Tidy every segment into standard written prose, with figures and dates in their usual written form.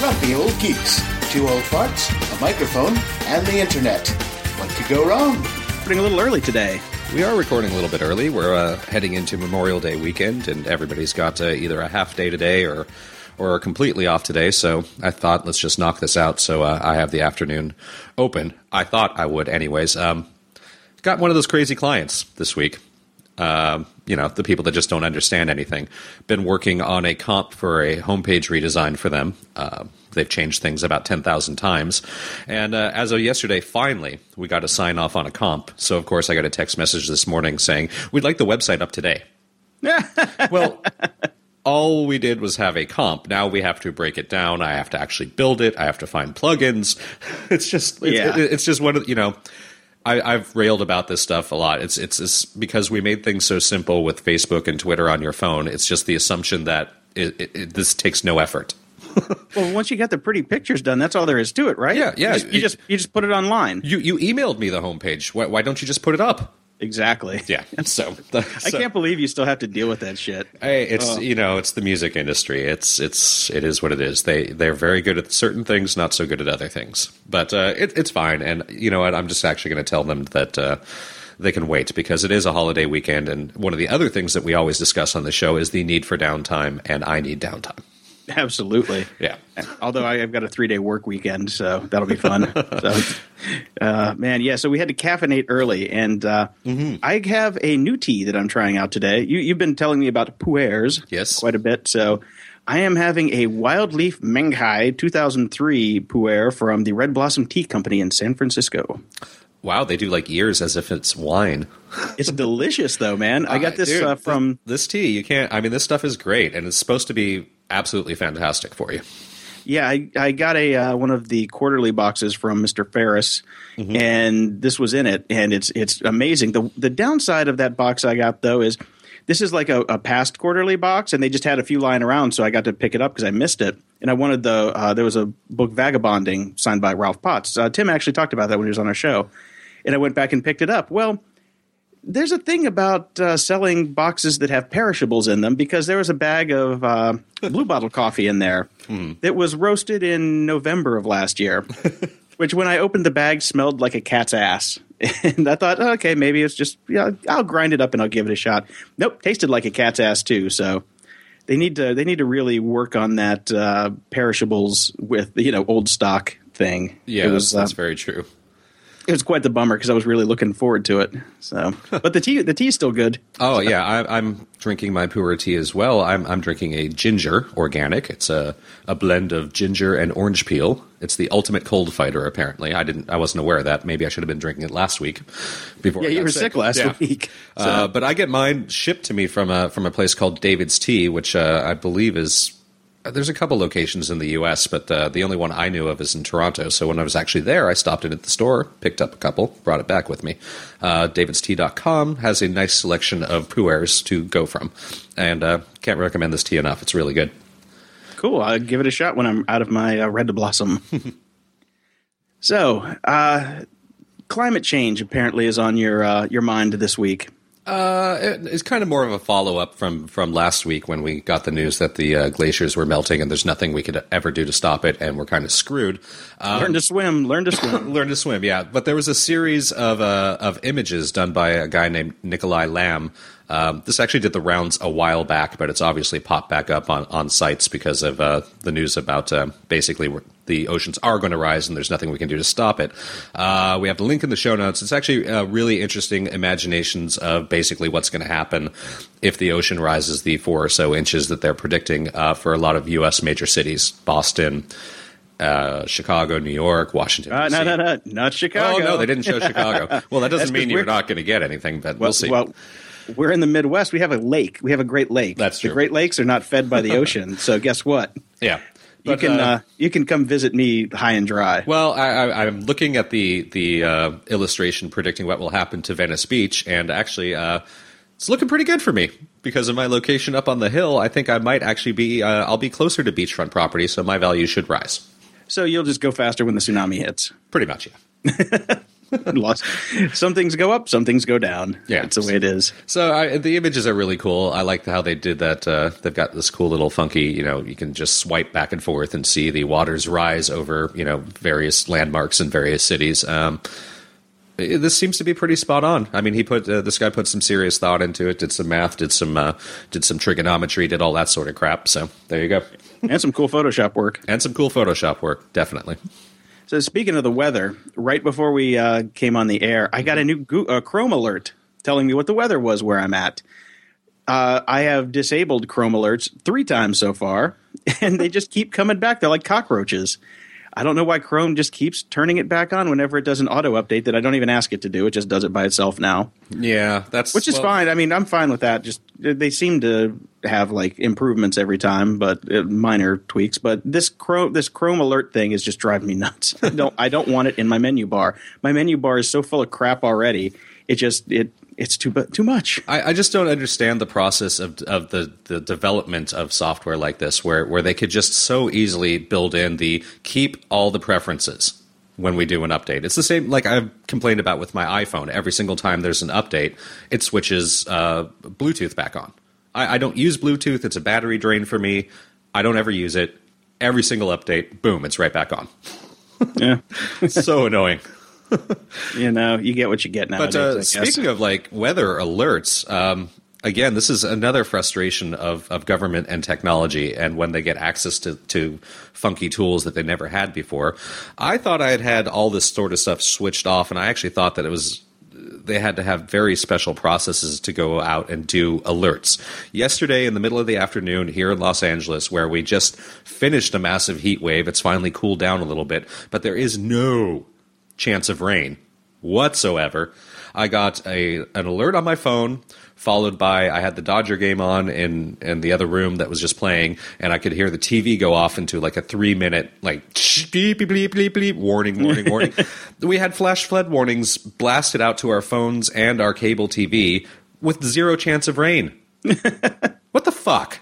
Grumpy Old Geeks. Two old farts, a microphone, and the internet. What could go wrong? Recording a little early today. We are recording a little bit early. We're heading into Memorial Day weekend, and everybody's got either a half day today or completely off today. So I thought, let's just knock this out. So I have the afternoon open. I thought I would, anyways. Got one of those crazy clients this week. The people that just don't understand anything. Been working on a comp for a homepage redesign for them. They've changed things about 10,000 times. And as of yesterday, finally, we got a sign off on a comp. So, of course, I got a text message this morning saying, we'd like the website up today. Well, all we did was have a comp. Now we have to break it down. I have to actually build it. I have to find plugins. It's just one of, I've railed about this stuff a lot. It's because we made things so simple with Facebook and Twitter on your phone. It's just the assumption that this takes no effort. Well, once you get the pretty pictures done, that's all there is to it, right? Yeah. You just put it online. You emailed me the homepage. Why don't you just put it up? Exactly. Yeah. So I can't believe you still have to deal with that shit. Hey, it's the music industry. It is what it is. They're very good at certain things, not so good at other things. But it's fine. And you know what? I'm just actually going to tell them that they can wait because it is a holiday weekend. And one of the other things that we always discuss on the show is the need for downtime, and I need downtime. Absolutely. Yeah. Although I've got a 3-day work weekend, so that'll be fun. So we had to caffeinate early, and I have a new tea that I'm trying out today. You've been telling me about pu'ers quite a bit, so I am having a Wild Leaf Menghai 2003 pu'er from the Red Blossom Tea Company in San Francisco. Wow, they do like ears as if it's wine. It's delicious, though, man. I got this from... This tea, you can't... I mean, this stuff is great, and it's supposed to be absolutely fantastic for you. Yeah, I got one of the quarterly boxes from Mr. Ferris, and this was in it, and it's amazing. The downside of that box I got, though, is this is like a past quarterly box, and they just had a few lying around, so I got to pick it up because I missed it. And I wanted there was a book, Vagabonding, signed by Ralph Potts. Tim actually talked about that when he was on our show. And I went back and picked it up. Well, there's a thing about selling boxes that have perishables in them, because there was a bag of Blue Bottle coffee in there that was roasted in November of last year, which when I opened the bag smelled like a cat's ass. And I thought, okay, maybe it's just, I'll grind it up and I'll give it a shot. Nope, tasted like a cat's ass too. So they need to really work on that perishables with old stock thing. Yeah, that's very true. It was quite the bummer because I was really looking forward to it. So, but the tea is still good. Oh yeah, I'm drinking my pu'er tea as well. I'm drinking a ginger organic. It's a blend of ginger and orange peel. It's the ultimate cold fighter. Apparently, I wasn't aware of that. Maybe I should have been drinking it last week. Before you were sick last week. So. But I get mine shipped to me from a place called David's Tea, which I believe is. There's a couple locations in the U.S., but the only one I knew of is in Toronto. So when I was actually there, I stopped in at the store, picked up a couple, brought it back with me. DavidsTea.com has a nice selection of pu'ers to go from. And can't recommend this tea enough. It's really good. Cool. I'll give it a shot when I'm out of my Red Blossom. So, climate change apparently is on your mind this week. It's kind of more of a follow-up from last week when we got the news that the glaciers were melting and there's nothing we could ever do to stop it, and we're kind of screwed. Learn to swim. Learn to swim, yeah. But there was a series of images done by a guy named Nikolai Lamb. This actually did the rounds a while back, but it's obviously popped back up on sites because of the news about basically the oceans are going to rise and there's nothing we can do to stop it. We have the link in the show notes. It's actually really interesting imaginations of basically what's going to happen if the ocean rises the 4 or so inches that they're predicting for a lot of U.S. major cities, Boston, Chicago, New York, Washington, D.C. No, not Chicago. Oh, no, they didn't show Chicago. Well, that doesn't mean you're not going to get anything, but we'll see. Well, we're in the Midwest. We have a lake. We have a Great Lake. That's true. The Great Lakes are not fed by the ocean, so guess what? Yeah. But, you can come visit me high and dry. Well, I'm looking at the illustration predicting what will happen to Venice Beach, and actually it's looking pretty good for me because of my location up on the hill. I think I might actually be I'll be closer to beachfront property, so my value should rise. So you'll just go faster when the tsunami hits. Pretty much, yeah. Lost. Some things go up, some things go down. Yeah. That's the way it is. So the images are really cool. I like how they did that. They've got this cool little funky, you can just swipe back and forth and see the waters rise over, various landmarks in various cities. This seems to be pretty spot on. I mean, this guy put some serious thought into it, did some math, did some trigonometry, did all that sort of crap. So there you go. And some cool Photoshop work. Definitely. So speaking of the weather, right before we came on the air, I got a new Chrome alert telling me what the weather was where I'm at. I have disabled Chrome alerts 3 times so far, and they just keep coming back. They're like cockroaches. I don't know why Chrome just keeps turning it back on whenever it does an auto update that I don't even ask it to do. It just does it by itself now. Yeah, which is fine. I mean, I'm fine with that. Just they seem to have like improvements every time, but minor tweaks. But this Chrome alert thing is just driving me nuts. I don't want it in my menu bar. My menu bar is so full of crap already. It's too much. I just don't understand the process of the development of software like this, where they could just so easily build in the keep all the preferences when we do an update. It's the same like I've complained about with my iPhone. Every single time there's an update, it switches Bluetooth back on. I don't use Bluetooth. It's a battery drain for me. I don't ever use it. Every single update, boom, it's right back on. Yeah. It's so annoying. You get what you get nowadays. But speaking of like weather alerts, again, this is another frustration of government and technology, and when they get access to funky tools that they never had before. I thought I had all this sort of stuff switched off, and I actually thought that they had to have very special processes to go out and do alerts. Yesterday, in the middle of the afternoon here in Los Angeles, where we just finished a massive heat wave, it's finally cooled down a little bit, but there is no chance of rain whatsoever. I got an alert on my phone, followed by I had the Dodger game on in the other room that was just playing, and I could hear the TV go off into like a 3-minute like beep beep beep beep beep warning. We had flash flood warnings blasted out to our phones and our cable TV with 0 chance of rain. What the fuck?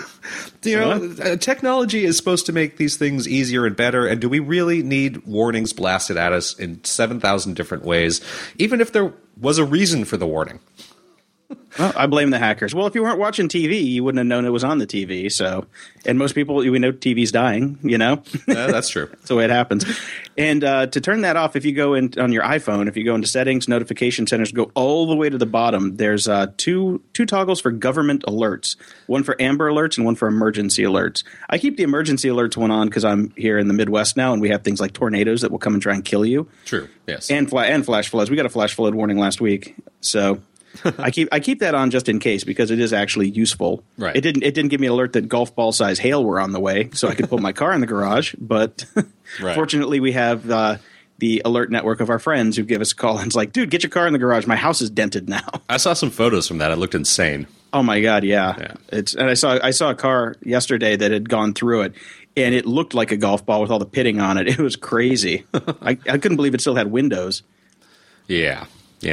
Technology is supposed to make these things easier and better, and do we really need warnings blasted at us in 7,000 different ways, even if there was a reason for the warning? Well, I blame the hackers. Well, if you weren't watching TV, you wouldn't have known it was on the TV. So, and most people, we know TV's dying, That's true. That's the way it happens. And to turn that off, if you go in on your iPhone, if you go into settings, notification centers, go all the way to the bottom, there's two toggles for government alerts, one for Amber Alerts and one for emergency alerts. I keep the emergency alerts one on because I'm here in the Midwest now, and we have things like tornadoes that will come and try and kill you. True, yes. And flash floods. We got a flash flood warning last week, so I keep that on just in case because it is actually useful. Right. It didn't give me an alert that golf ball size hail were on the way, so I could put my car in the garage. But right. Fortunately, we have the alert network of our friends who give us a call and it's like, dude, get your car in the garage. My house is dented now. I saw some photos from that. It looked insane. Oh my god, yeah. And I saw a car yesterday that had gone through it. And it looked like a golf ball with all the pitting on it. It was crazy. I couldn't believe it still had windows. Yeah.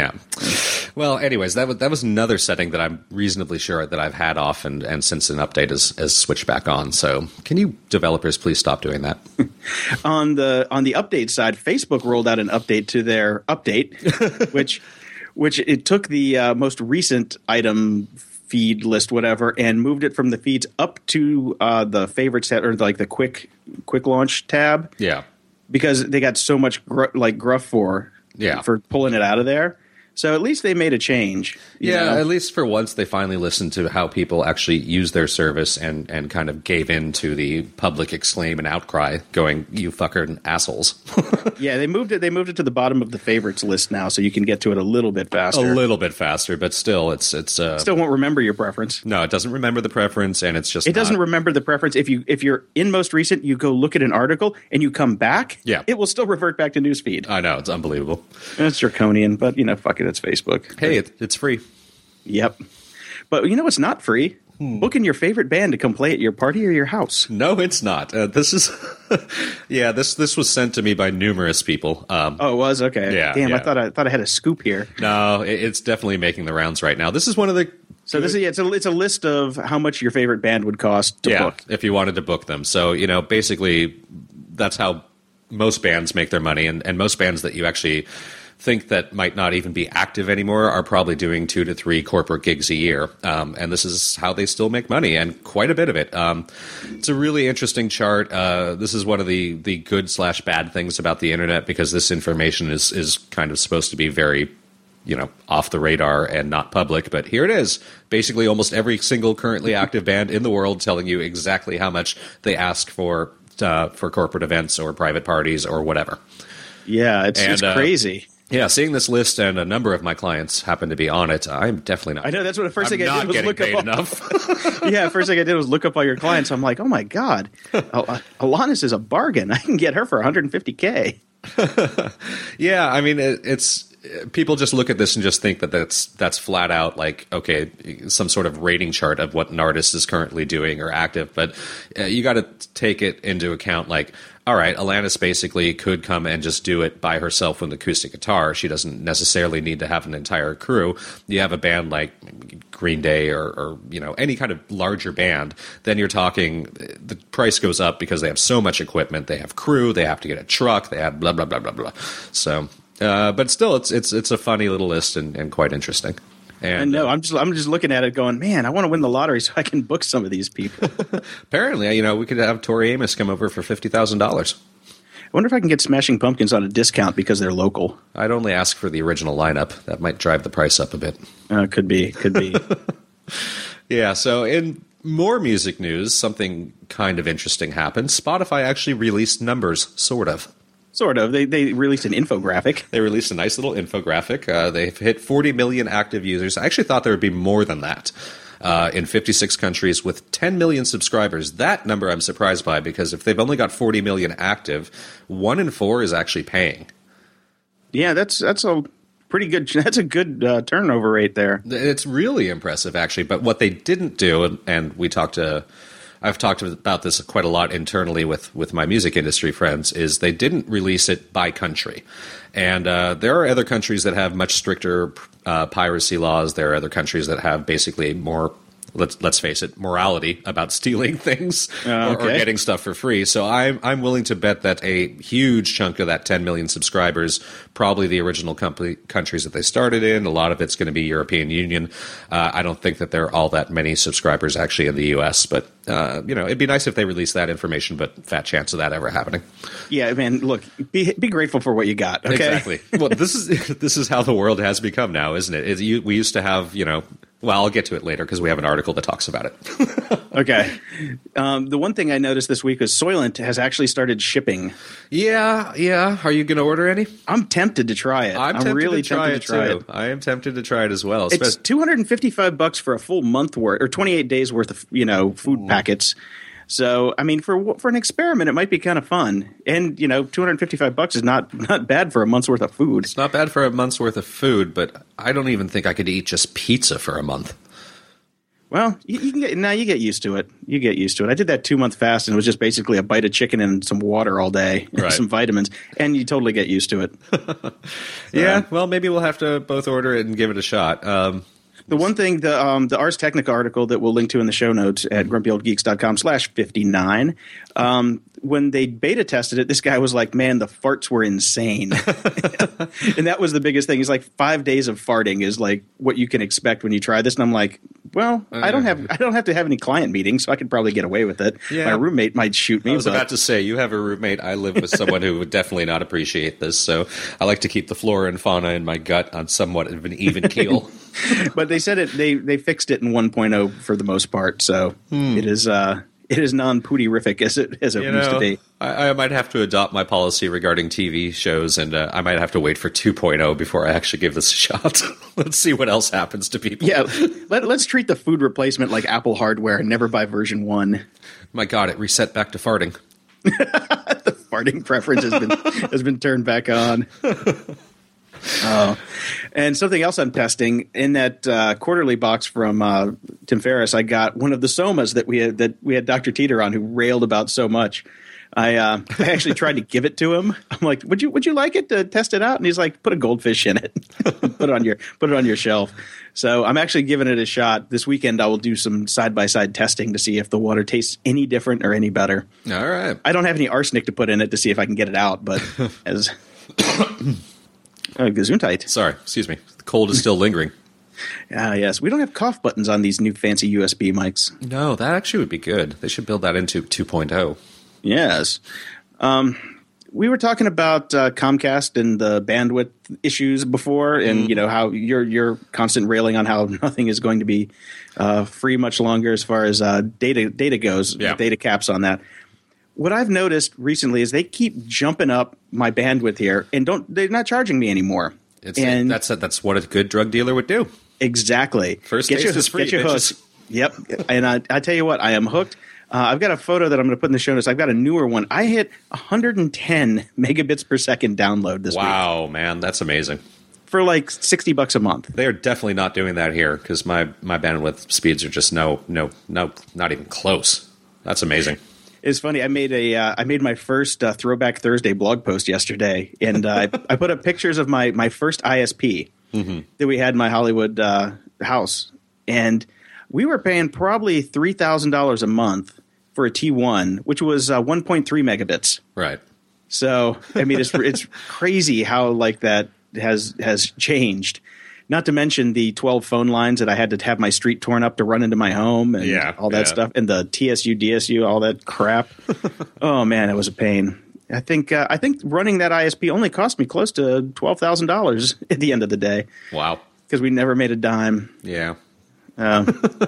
Well, anyways, that was another setting that I'm reasonably sure that I've had off, and since an update has switched back on. So, can you developers please stop doing that? On the update side, Facebook rolled out an update to their update, which it took the most recent item feed list, whatever, and moved it from the feeds up to the favorites tab, or like the quick launch tab. Yeah, because they got so much gruff for pulling it out of there. So at least they made a change. You know? At least for once they finally listened to how people actually use their service and kind of gave in to the public exclaim and outcry going, you fucking assholes. Yeah, they moved it to the bottom of the favorites list now so you can get to it a little bit faster. A little bit faster, but still it's still won't remember your preference. No, it doesn't remember the preference, and it's just doesn't remember the preference. If you're in most recent, you go look at an article and you come back, it will still revert back to newsfeed. I know, it's unbelievable. It's draconian, but fuck it. It's Facebook. Hey, it's free. Yep. But it's not free. Booking your favorite band to come play at your party or your house. No, it's not. This is, this was sent to me by numerous people. Oh, it was? Okay. Yeah. Damn, yeah. I thought I had a scoop here. No, it's definitely making the rounds right now. This is one of the. So it's a list of how much your favorite band would cost to book if you wanted to book them. So basically, that's how most bands make their money, and most bands that you actually think that might not even be active anymore are probably doing 2 to 3 corporate gigs a year. And this is how they still make money, and quite a bit of it. It's a really interesting chart. This is one of the good/bad things about the internet, because this information is kind of supposed to be very, off the radar and not public. But here it is. Basically, almost every single currently active band in the world telling you exactly how much they ask for corporate events or private parties or whatever. Yeah, it's crazy. Yeah, seeing this list, and a number of my clients happen to be on it, I'm definitely not. I know, that's what the first thing I did was look up enough. Yeah, first thing I did was look up all your clients. I'm like, oh my God, Alanis is a bargain. I can get her for $150K. Yeah, I mean, it's people just look at this and just think that that's flat out like, okay, some sort of rating chart of what an artist is currently doing or active. But you got to take it into account, like, all right, Alanis basically could come and just do it by herself with an acoustic guitar. She doesn't necessarily need to have an entire crew. You have a band like Green Day or any kind of larger band, then you're talking, the price goes up because they have so much equipment. They have crew, they have to get a truck, they have blah, blah, blah, blah, blah. So, but still, it's a funny little list and quite interesting. And no, I'm just looking at it going, man, I want to win the lottery so I can book some of these people. Apparently, we could have Tori Amos come over for $50,000. I wonder if I can get Smashing Pumpkins on a discount because they're local. I'd only ask for the original lineup. That might drive the price up a bit. Could be. Yeah, so in more music news, something kind of interesting happened. Spotify actually released numbers, sort of. Sort of. They released an infographic. They released a nice little infographic. They've hit 40 million active users. I actually thought there would be more than that in 56 countries with 10 million subscribers. That number I'm surprised by, because if they've only got 40 million active, 1 in 4 is actually paying. Yeah, that's a pretty good. That's a good turnover rate there. It's really impressive, actually. But what they didn't do, and I've talked about this quite a lot internally with my music industry friends, is they didn't release it by country. And there are other countries that have much stricter piracy laws. There are other countries that have basically more, let's face it, morality about stealing things or getting stuff for free. So I'm willing to bet that a huge chunk of that 10 million subscribers, probably the original countries that they started in, a lot of it's going to be European Union. I don't think that there are all that many subscribers actually in the U.S., but it'd be nice if they released that information, but fat chance of that ever happening. Yeah, man, look, be grateful for what you got, okay? Exactly. Well, this is how the world has become now, isn't it? We used to have, well, I'll get to it later because we have an article that talks about it. Okay. The one thing I noticed this week is Soylent has actually started shipping. Yeah. Are you going to order any? I'm tempted to try it. I'm really tempted to try it. I am tempted to try it as well. It's $255 for a full month worth, or 28 days worth of food packets. So, I mean, for an experiment, it might be kind of fun. And, $255 is not bad for a month's worth of food. It's not bad for a month's worth of food, but I don't even think I could eat just pizza for a month. Well, you get used to it. You get used to it. I did that 2-month fast, and it was just basically a bite of chicken and some water all day, and some vitamins, and you totally get used to it. Yeah, well, maybe we'll have to both order it and give it a shot. The one thing, the Ars Technica article that we'll link to in the show notes at grumpyoldgeeks.com/59, when they beta tested it, this guy was like, man, the farts were insane. And that was the biggest thing. He's like, 5 days of farting is like what you can expect when you try this. And I'm like, well, I don't have to have any client meetings, so I could probably get away with it. Yeah. My roommate might shoot me. I was about to say, you have a roommate. I live with someone who would definitely not appreciate this. So I like to keep the flora and fauna in my gut on somewhat of an even keel. But they said they fixed it in 1.0 for the most part. So it is non-pooty-rific as it used to be. I might have to adopt my policy regarding TV shows, and I might have to wait for 2.0 before I actually give this a shot. Let's see what else happens to people. Yeah, let's treat the food replacement like Apple hardware and never buy version 1. My God, it reset back to farting. The farting preference has been turned back on. And something else I'm testing in that quarterly box from Tim Ferriss, I got one of the somas that we had Dr. Teeter on, who railed about so much. I actually tried to give it to him. I'm like, would you like it to test it out? And he's like, put a goldfish in it, put it on your shelf. So I'm actually giving it a shot. This weekend I will do some side-by-side testing to see if the water tastes any different or any better. All right. I don't have any arsenic to put in it to see if I can get it out, but Gesundheit. Sorry, excuse me. The cold is still lingering. Yes. We don't have cough buttons on these new fancy USB mics. No, that actually would be good. They should build that into 2.0. Yes. We were talking about Comcast and the bandwidth issues before, and how you're constant railing on how nothing is going to be free much longer as far as data goes. Yeah. Data caps on that. What I've noticed recently is they keep jumping up my bandwidth here, and they're not charging me anymore. That's what a good drug dealer would do. Exactly. First taste is free. Get your hook. Yep. And I tell you what, I am hooked. I've got a photo that I'm going to put in the show notes. I've got a newer one. I hit 110 megabits per second download this week. Wow, man, that's amazing. For like $60 a month. They are definitely not doing that here because my bandwidth speeds are just no, not even close. That's amazing. It's funny. I made my first Throwback Thursday blog post yesterday, and I put up pictures of my first ISP that we had in my Hollywood house, and we were paying probably $3,000 a month for a T1, which was 1.3 megabits. Right. So I mean, it's crazy how like that has changed. Not to mention the 12 phone lines that I had to have my street torn up to run into my home and all that stuff, and the TSU, DSU, all that crap. Oh man, it was a pain. I think running that ISP only cost me close to $12,000 at the end of the day. Wow. Because we never made a dime. Yeah. Now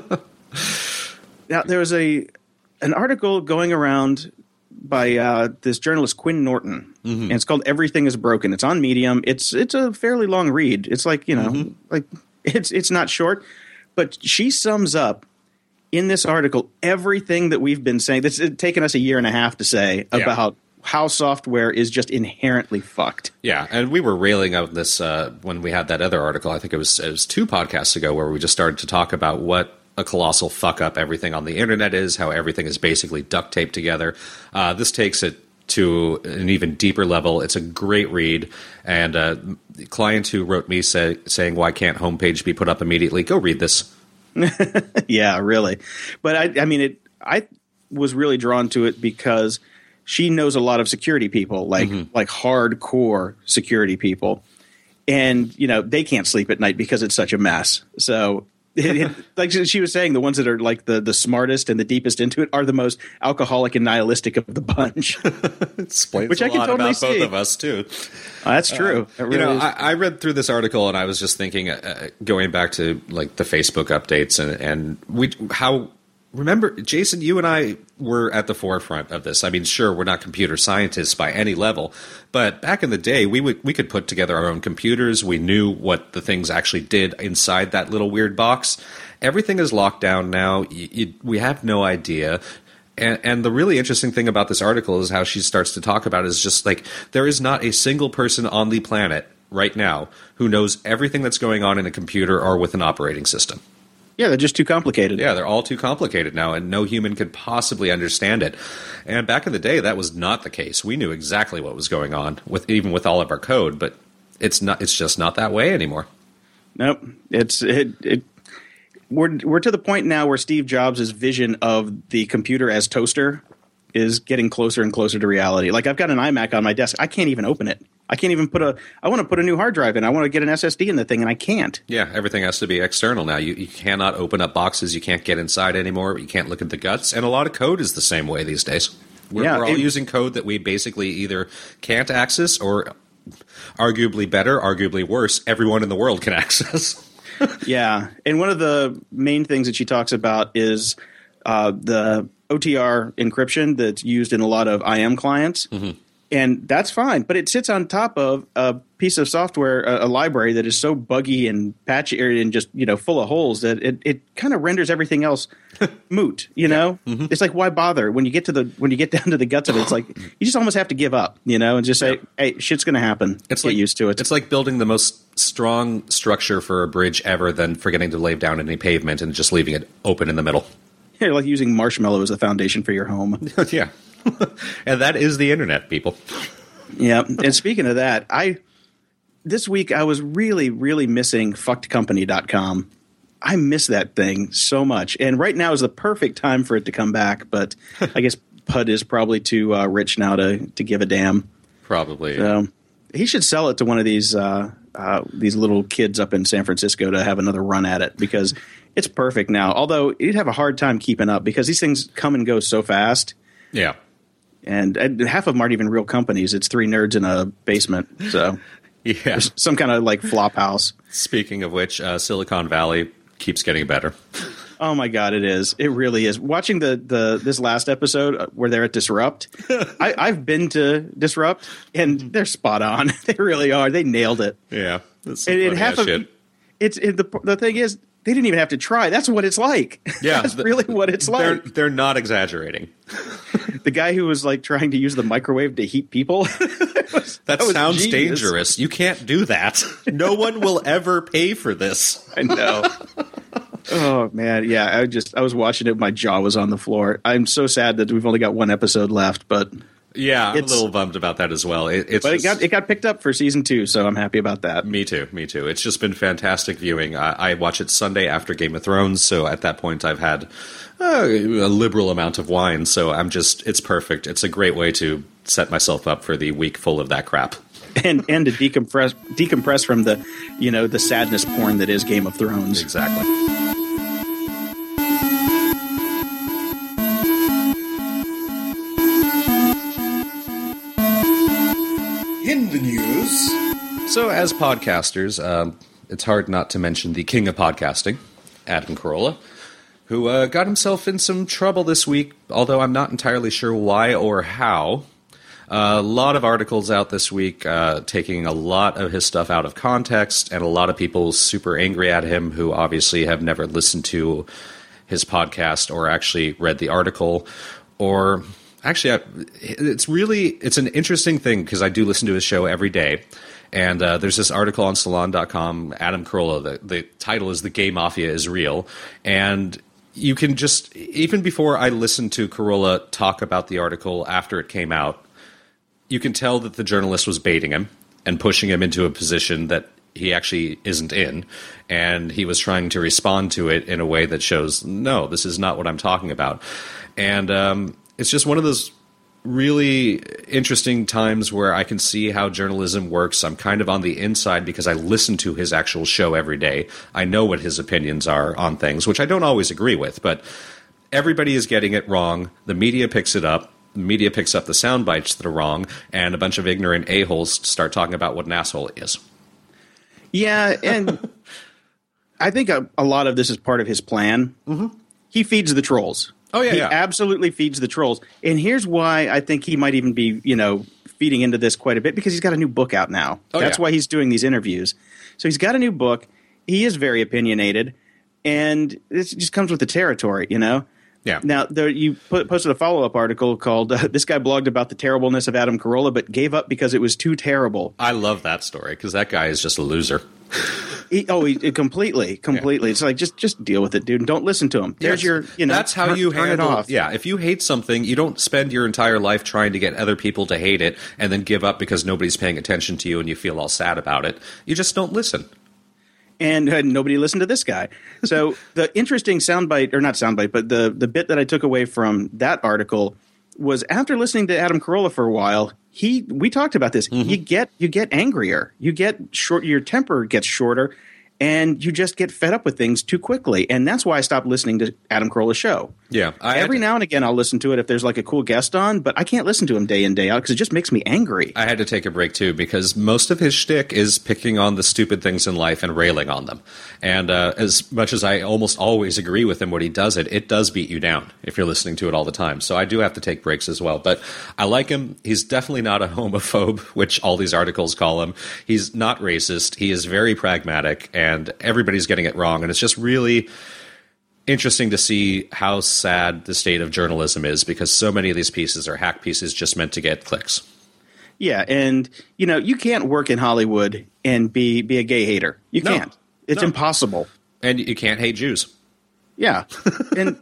there was an article going around by this journalist Quinn Norton, and it's called "Everything Is Broken." It's on Medium. It's a fairly long read. It's like like it's not short, but she sums up in this article everything that we've been saying. That's taken us a year and a half to say about how software is just inherently fucked. Yeah, and we were railing out this when we had that other article. I think it was 2 podcasts ago where we just started to talk about what a colossal fuck up everything on the internet is, how everything is basically duct taped together. This takes it to an even deeper level. It's a great read, and the client who wrote me saying, "Why can't homepage be put up immediately?" Go read this. Yeah, really. But I was really drawn to it because she knows a lot of security people, like hardcore security people, and they can't sleep at night because it's such a mess. So. Like she was saying, the ones that are like the smartest and the deepest into it are the most alcoholic and nihilistic of the bunch. Explains which a I can lot totally about see. both of us too. That's true. I read through this article and I was just thinking, going back to like the Facebook updates and remember, Jason, you and I were at the forefront of this. I mean, sure, we're not computer scientists by any level, but back in the day, we could put together our own computers. We knew what the things actually did inside that little weird box. Everything is locked down now. We have no idea. And the really interesting thing about this article is how she starts to talk about it is just like there is not a single person on the planet right now who knows everything that's going on in a computer or with an operating system. Yeah, they're just too complicated. Yeah, they're all too complicated now, and no human could possibly understand it. And back in the day, that was not the case. We knew exactly what was going on, even with all of our code, but it's just not that way anymore. Nope. We're to the point now where Steve Jobs' vision of the computer as toaster is getting closer and closer to reality. Like I've got an iMac on my desk. I can't even open it. I can't even I want to put a new hard drive in. I want to get an SSD in the thing, and I can't. Yeah, everything has to be external now. You cannot open up boxes. You can't get inside anymore. You can't look at the guts. And a lot of code is the same way these days. We're all using code that we basically either can't access or, arguably better, arguably worse, everyone in the world can access. Yeah, and one of the main things that she talks about is the OTR encryption that's used in a lot of IM clients. And that's fine, but it sits on top of a piece of software, a library that is so buggy and patchy and just full of holes that it kind of renders everything else moot. It's like, why bother when you get down to the guts of it? It's like you just almost have to give up, and just say, hey, shit's going to happen. Get used to it. It's like building the most strong structure for a bridge ever, than forgetting to lay down any pavement and just leaving it open in the middle. Yeah, like using Marshmallow as a foundation for your home. Yeah. And that is the internet, people. Yeah. And speaking of that, this week I was really, really missing fuckedcompany.com. I miss that thing so much. And right now is the perfect time for it to come back. But I guess Pud is probably too rich now to give a damn. Probably. So, He should sell it to one of these little kids up in San Francisco to have another run at it, because it's perfect now. Although he'd have a hard time keeping up because these things come and go so fast. Yeah. And half of them aren't even real companies. It's three nerds in a basement. So yeah, some kind of like flop house. Speaking of which, Silicon Valley keeps getting better. Oh my God, it is. It really is. Watching this last episode where they're at Disrupt, I've been to Disrupt, and they're spot on. They really are. They nailed it. Yeah, that's some funny shit. The thing is, they didn't even have to try. That's what it's like. Yeah, that's really what it's like. They're not exaggerating. The guy who was like trying to use the microwave to heat people. that sounds dangerous. You can't do that. No one will ever pay for this. I know. Oh man, yeah. I was watching it. My jaw was on the floor. I'm so sad that we've only got one episode left, but yeah, I'm a little bummed about that as well. It got picked up for season 2, so I'm happy about that. Me too. It's just been fantastic viewing. I watch it Sunday after Game of Thrones, so at that point I've had a liberal amount of wine. So it's perfect. It's a great way to set myself up for the week full of that crap. And to decompress from the sadness porn that is Game of Thrones. Exactly. In the news. So, as podcasters, it's hard not to mention the king of podcasting, Adam Carolla, who got himself in some trouble this week, although I'm not entirely sure why or how. A lot of articles out this week taking a lot of his stuff out of context, and a lot of people super angry at him who obviously have never listened to his podcast or actually read the article, or actually it's an interesting thing because I do listen to his show every day. And there's this article on Salon.com, Adam Carolla, the title is "The Gay Mafia is Real," and you can just, even before I listened to Carolla talk about the article after it came out, you can tell that the journalist was baiting him and pushing him into a position that he actually isn't in, and he was trying to respond to it in a way that shows, no, this is not what I'm talking about. And it's just one of those really interesting times where I can see how journalism works. I'm kind of on the inside because I listen to his actual show every day. I know what his opinions are on things, which I don't always agree with, but everybody is getting it wrong. The media picks it up. The media picks up the sound bites that are wrong, and a bunch of ignorant a-holes start talking about what an asshole is. Yeah, and I think a lot of this is part of his plan. Mm-hmm. He feeds the trolls. Oh, yeah, he absolutely feeds the trolls. And here's why I think he might even be, feeding into this quite a bit, because he's got a new book out now. That's why he's doing these interviews. So he's got a new book. He is very opinionated, and this just comes with the territory, Yeah. Now, you posted a follow-up article called "This Guy Blogged About the Terribleness of Adam Carolla, but Gave Up Because It Was Too Terrible." I love that story, because that guy is just a loser. He completely. Yeah. It's like, just deal with it, dude. Don't listen to him. There's your, that's how you turn handle it off. Yeah, if you hate something, you don't spend your entire life trying to get other people to hate it and then give up because nobody's paying attention to you and you feel all sad about it. You just don't listen. And nobody listened to this guy. So the interesting soundbite, or not soundbite, but the bit that I took away from that article was, after listening to Adam Carolla for a while, we talked about this. Mm-hmm. You get angrier. You get short. Your temper gets shorter, and you just get fed up with things too quickly. And that's why I stopped listening to Adam Carolla's show. Yeah, every now and again I'll listen to it if there's like a cool guest on, but I can't listen to him day in, day out because it just makes me angry. I had to take a break too, because most of his shtick is picking on the stupid things in life and railing on them. And as much as I almost always agree with him when he does it, it does beat you down if you're listening to it all the time. So I do have to take breaks as well. But I like him. He's definitely not a homophobe, which all these articles call him. He's not racist. He is very pragmatic, and everybody's getting it wrong. And it's just really interesting to see how sad the state of journalism is, because so many of these pieces are hack pieces just meant to get clicks. Yeah, and you can't work in Hollywood and be a gay hater. You can't. It's impossible. And you can't hate Jews. Yeah, and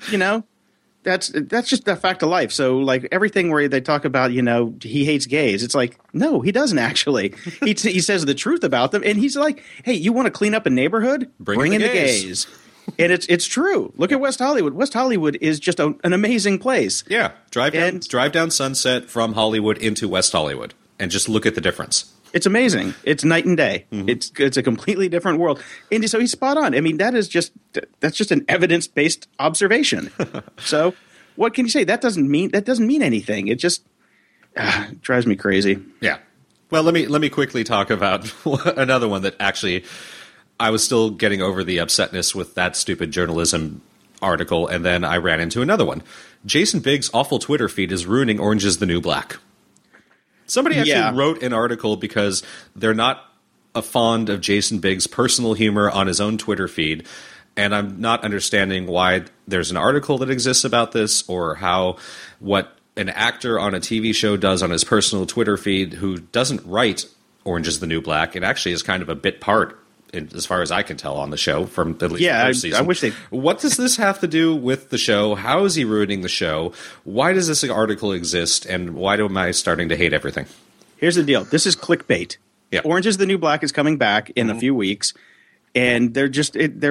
that's just a fact of life. So like everything where they talk about he hates gays, it's like, no, he doesn't actually. He says the truth about them, and he's like, hey, you want to clean up a neighborhood? Bring in the gays. And it's true. Look at West Hollywood. West Hollywood is just an amazing place. Yeah. Drive down Sunset from Hollywood into West Hollywood and just look at the difference. It's amazing. It's night and day. It's a completely different world. And so he's spot on. I mean, that's just an evidence-based observation. So what can you say? That doesn't mean anything. It just drives me crazy. Yeah. Well, let me quickly talk about another one that actually I was still getting over the upsetness with that stupid journalism article, and then I ran into another one. Jason Biggs' awful Twitter feed is ruining Orange is the New Black. Somebody actually wrote an article because they're not fond of Jason Biggs' personal humor on his own Twitter feed, and I'm not understanding why there's an article that exists about this, or how what an actor on a TV show does on his personal Twitter feed who doesn't write Orange is the New Black. It actually is kind of a bit part, as far as I can tell, on the show from at least the first season. I wish they. What does this have to do with the show? How is he ruining the show? Why does this article exist? And why am I starting to hate everything? Here's the deal. This is clickbait. Yeah. Orange is the New Black is coming back in a few weeks, and this is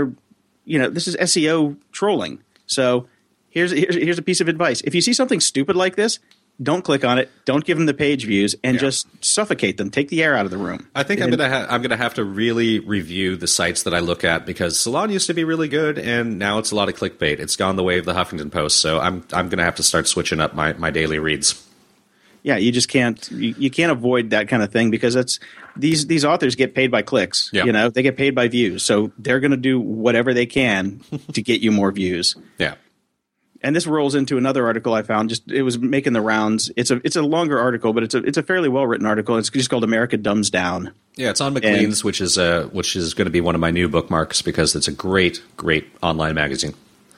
SEO trolling. So here's a piece of advice. If you see something stupid like this, don't click on it. Don't give them the page views, and just suffocate them. Take the air out of the room. I think I'm gonna have to really review the sites that I look at, because Salon used to be really good, and now it's a lot of clickbait. It's gone the way of the Huffington Post, so I'm gonna have to start switching up my daily reads. Yeah, you just can't you can't avoid that kind of thing, because it's these authors get paid by clicks. Yeah. You know, they get paid by views, so they're going to do whatever they can to get you more views. Yeah. And this rolls into another article I found. It was making the rounds. It's a longer article, but it's a fairly well written article. It's just called "America Dumbs Down." Yeah, it's on Maclean's, which is going to be one of my new bookmarks, because it's a great online magazine.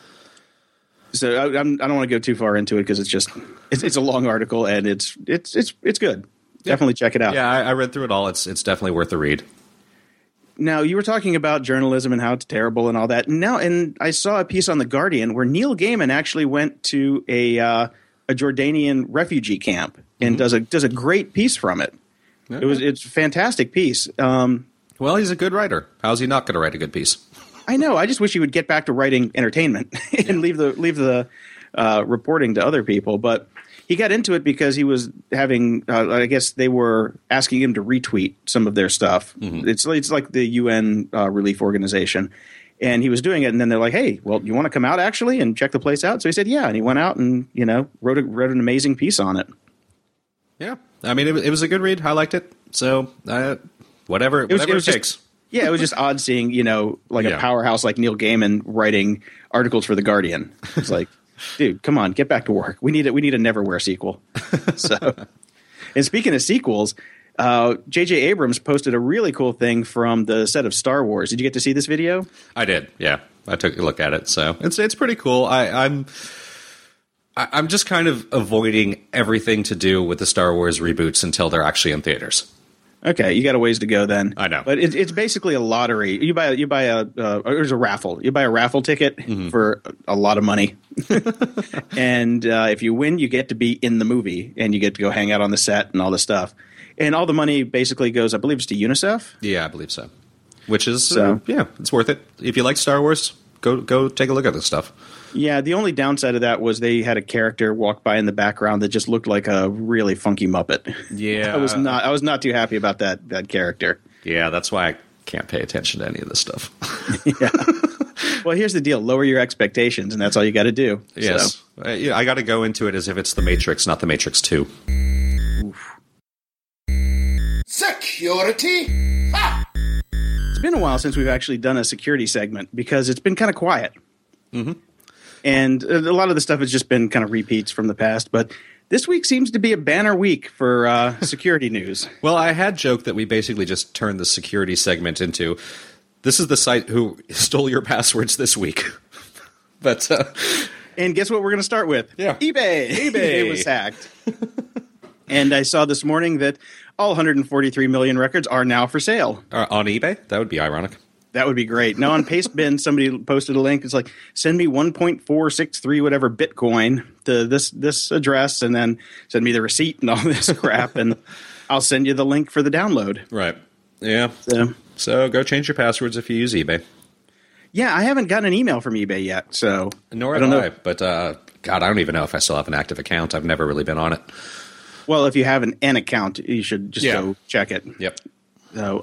So I don't want to go too far into it, because it's a long article, and it's good. Definitely check it out. Yeah, I read through it all. It's definitely worth a read. Now, you were talking about journalism and how it's terrible and all that. And I saw a piece on The Guardian where Neil Gaiman actually went to a Jordanian refugee camp and does a great piece from it. Okay. It's a fantastic piece. Well, he's a good writer. How's he not going to write a good piece? I know. I just wish he would get back to writing entertainment and leave the reporting to other people. But he got into it because he was having I guess they were asking him to retweet some of their stuff. It's like the UN relief organization. And he was doing it, and then they're like, "Hey, well, you want to come out actually and check the place out?" So he said, "Yeah," and he went out and wrote an amazing piece on it. Yeah, I mean, it was a good read. I liked it. So whatever it takes. Yeah, it was just odd seeing a powerhouse like Neil Gaiman writing articles for The Guardian. It's like, dude, come on, get back to work. We need a Neverwhere sequel. So, and speaking of sequels, J.J. Abrams posted a really cool thing from the set of Star Wars. Did you get to see this video? I did. Yeah, I took a look at it. So it's pretty cool. I'm just kind of avoiding everything to do with the Star Wars reboots until they're actually in theaters. Okay, you got a ways to go then. I know, but it's basically a lottery. You buy there's a raffle. You buy a raffle ticket for a lot of money, and if you win, you get to be in the movie, and you get to go hang out on the set and all this stuff. And all the money basically goes, I believe, it's to UNICEF. Yeah, I believe so. Which is it's worth it if you like Star Wars. Go take a look at this stuff. Yeah, the only downside of that was they had a character walk by in the background that just looked like a really funky Muppet. Yeah, I was not too happy about that character. Yeah, that's why I can't pay attention to any of this stuff. Yeah. Well, here's the deal: lower your expectations, and that's all you got to do. Yes, so. I got to go into it as if it's The Matrix, not The Matrix 2. Oof. Security. Ha! It's been a while since we've actually done a security segment because it's been kind of quiet. Mm-hmm. And a lot of the stuff has just been kind of repeats from the past. But this week seems to be a banner week for security news. Well, I had joked that we basically just turned the security segment into, this is the site who stole your passwords this week. But and guess what we're going to start with? Yeah. eBay. eBay was hacked. And I saw this morning that all 143 million records are now for sale. On eBay? That would be ironic. That would be great. Now on Pastebin, somebody posted a link. It's like, send me 1.463 whatever Bitcoin to this address, and then send me the receipt and all this crap, and I'll send you the link for the download. Right. Yeah. So go change your passwords if you use eBay. Yeah, I haven't gotten an email from eBay yet, so nor have I. But God, I don't even know if I still have an active account. I've never really been on it. Well, if you have an account, you should just go check it. Yep. So,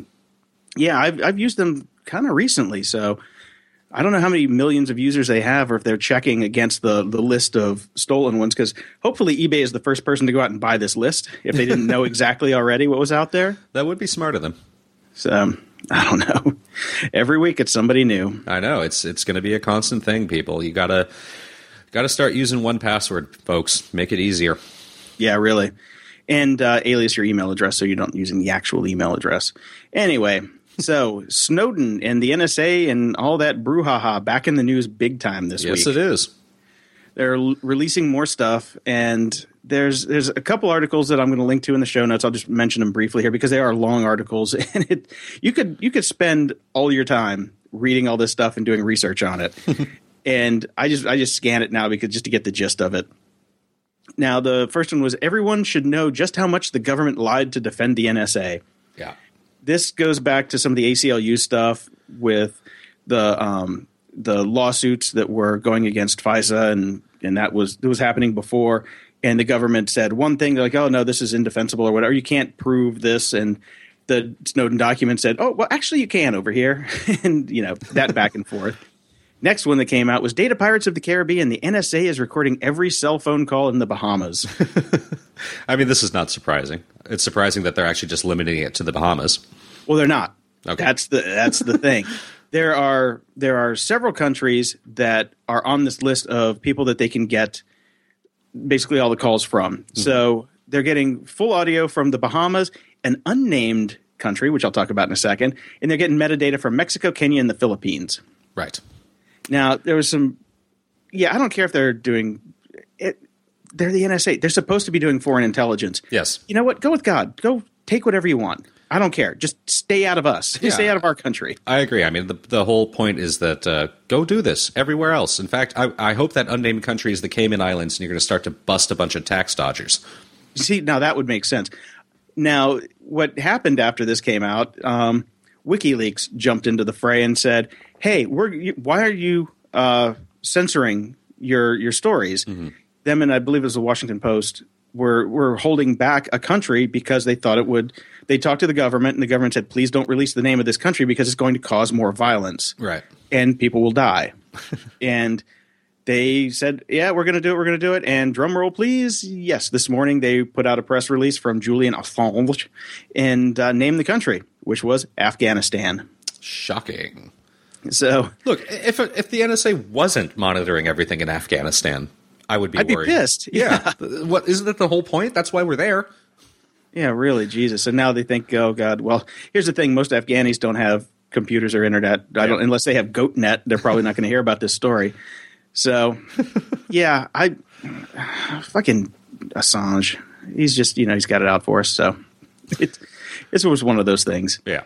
I've used them kind of recently, so I don't know how many millions of users they have, or if they're checking against the list of stolen ones. Because hopefully, eBay is the first person to go out and buy this list if they didn't know exactly already what was out there. That would be smart of them. So I don't know. Every week it's somebody new. I know it's going to be a constant thing. People, you gotta start using 1Password, folks. Make it easier. Yeah, really. And alias your email address so you don't use the actual email address. Anyway, so Snowden and the NSA and all that brouhaha back in the news big time this week. Yes, it is. They're releasing more stuff, and there's a couple articles that I'm going to link to in the show notes. I'll just mention them briefly here because they are long articles, and you could spend all your time reading all this stuff and doing research on it. And I just scan it now just to get the gist of it. Now, the first one was everyone should know just how much the government lied to defend the NSA. Yeah. This goes back to some of the ACLU stuff with the lawsuits that were going against FISA, and that was happening before. And the government said one thing, they're like, oh, no, this is indefensible or whatever. You can't prove this. And the Snowden document said, oh, well, actually you can over here. And, that back and forth. Next one that came out was Data Pirates of the Caribbean. The NSA is recording every cell phone call in the Bahamas. I mean, this is not surprising. It's surprising that they're actually just limiting it to the Bahamas. Well, they're not. Okay. That's the thing. There are several countries that are on this list of people that they can get basically all the calls from. Mm-hmm. So they're getting full audio from the Bahamas, an unnamed country, which I'll talk about in a second, and they're getting metadata from Mexico, Kenya, and the Philippines. Right. Now, there was some – I don't care if they're doing it. They're the NSA. They're supposed to be doing foreign intelligence. Yes. You know what? Go with God. Go take whatever you want. I don't care. Just stay out of us. Yeah. Stay out of our country. I agree. I mean, the whole point is that go do this everywhere else. In fact, I hope that unnamed country is the Cayman Islands and you're going to start to bust a bunch of tax dodgers. See, now that would make sense. Now, what happened after this came out, WikiLeaks jumped into the fray and said, hey, why are you censoring your stories? Mm-hmm. Them and I believe it was the Washington Post were holding back a country because they thought it would – they talked to the government and the government said, please don't release the name of this country because it's going to cause more violence. Right. And people will die. And they said, yeah, we're going to do it. And drum roll, please. Yes, this morning they put out a press release from Julian Assange and named the country, which was Afghanistan. Shocking. So look, if the NSA wasn't monitoring everything in Afghanistan, I'd be worried. Pissed. Yeah. What isn't that the whole point? That's why we're there. Yeah, really, Jesus. And now they think, oh God. Well, here's the thing: most Afghanis don't have computers or internet. Unless they have GoatNet, they're probably not going to hear about this story. So, yeah, fucking Assange. He's just he's got it out for us. So it was one of those things. Yeah.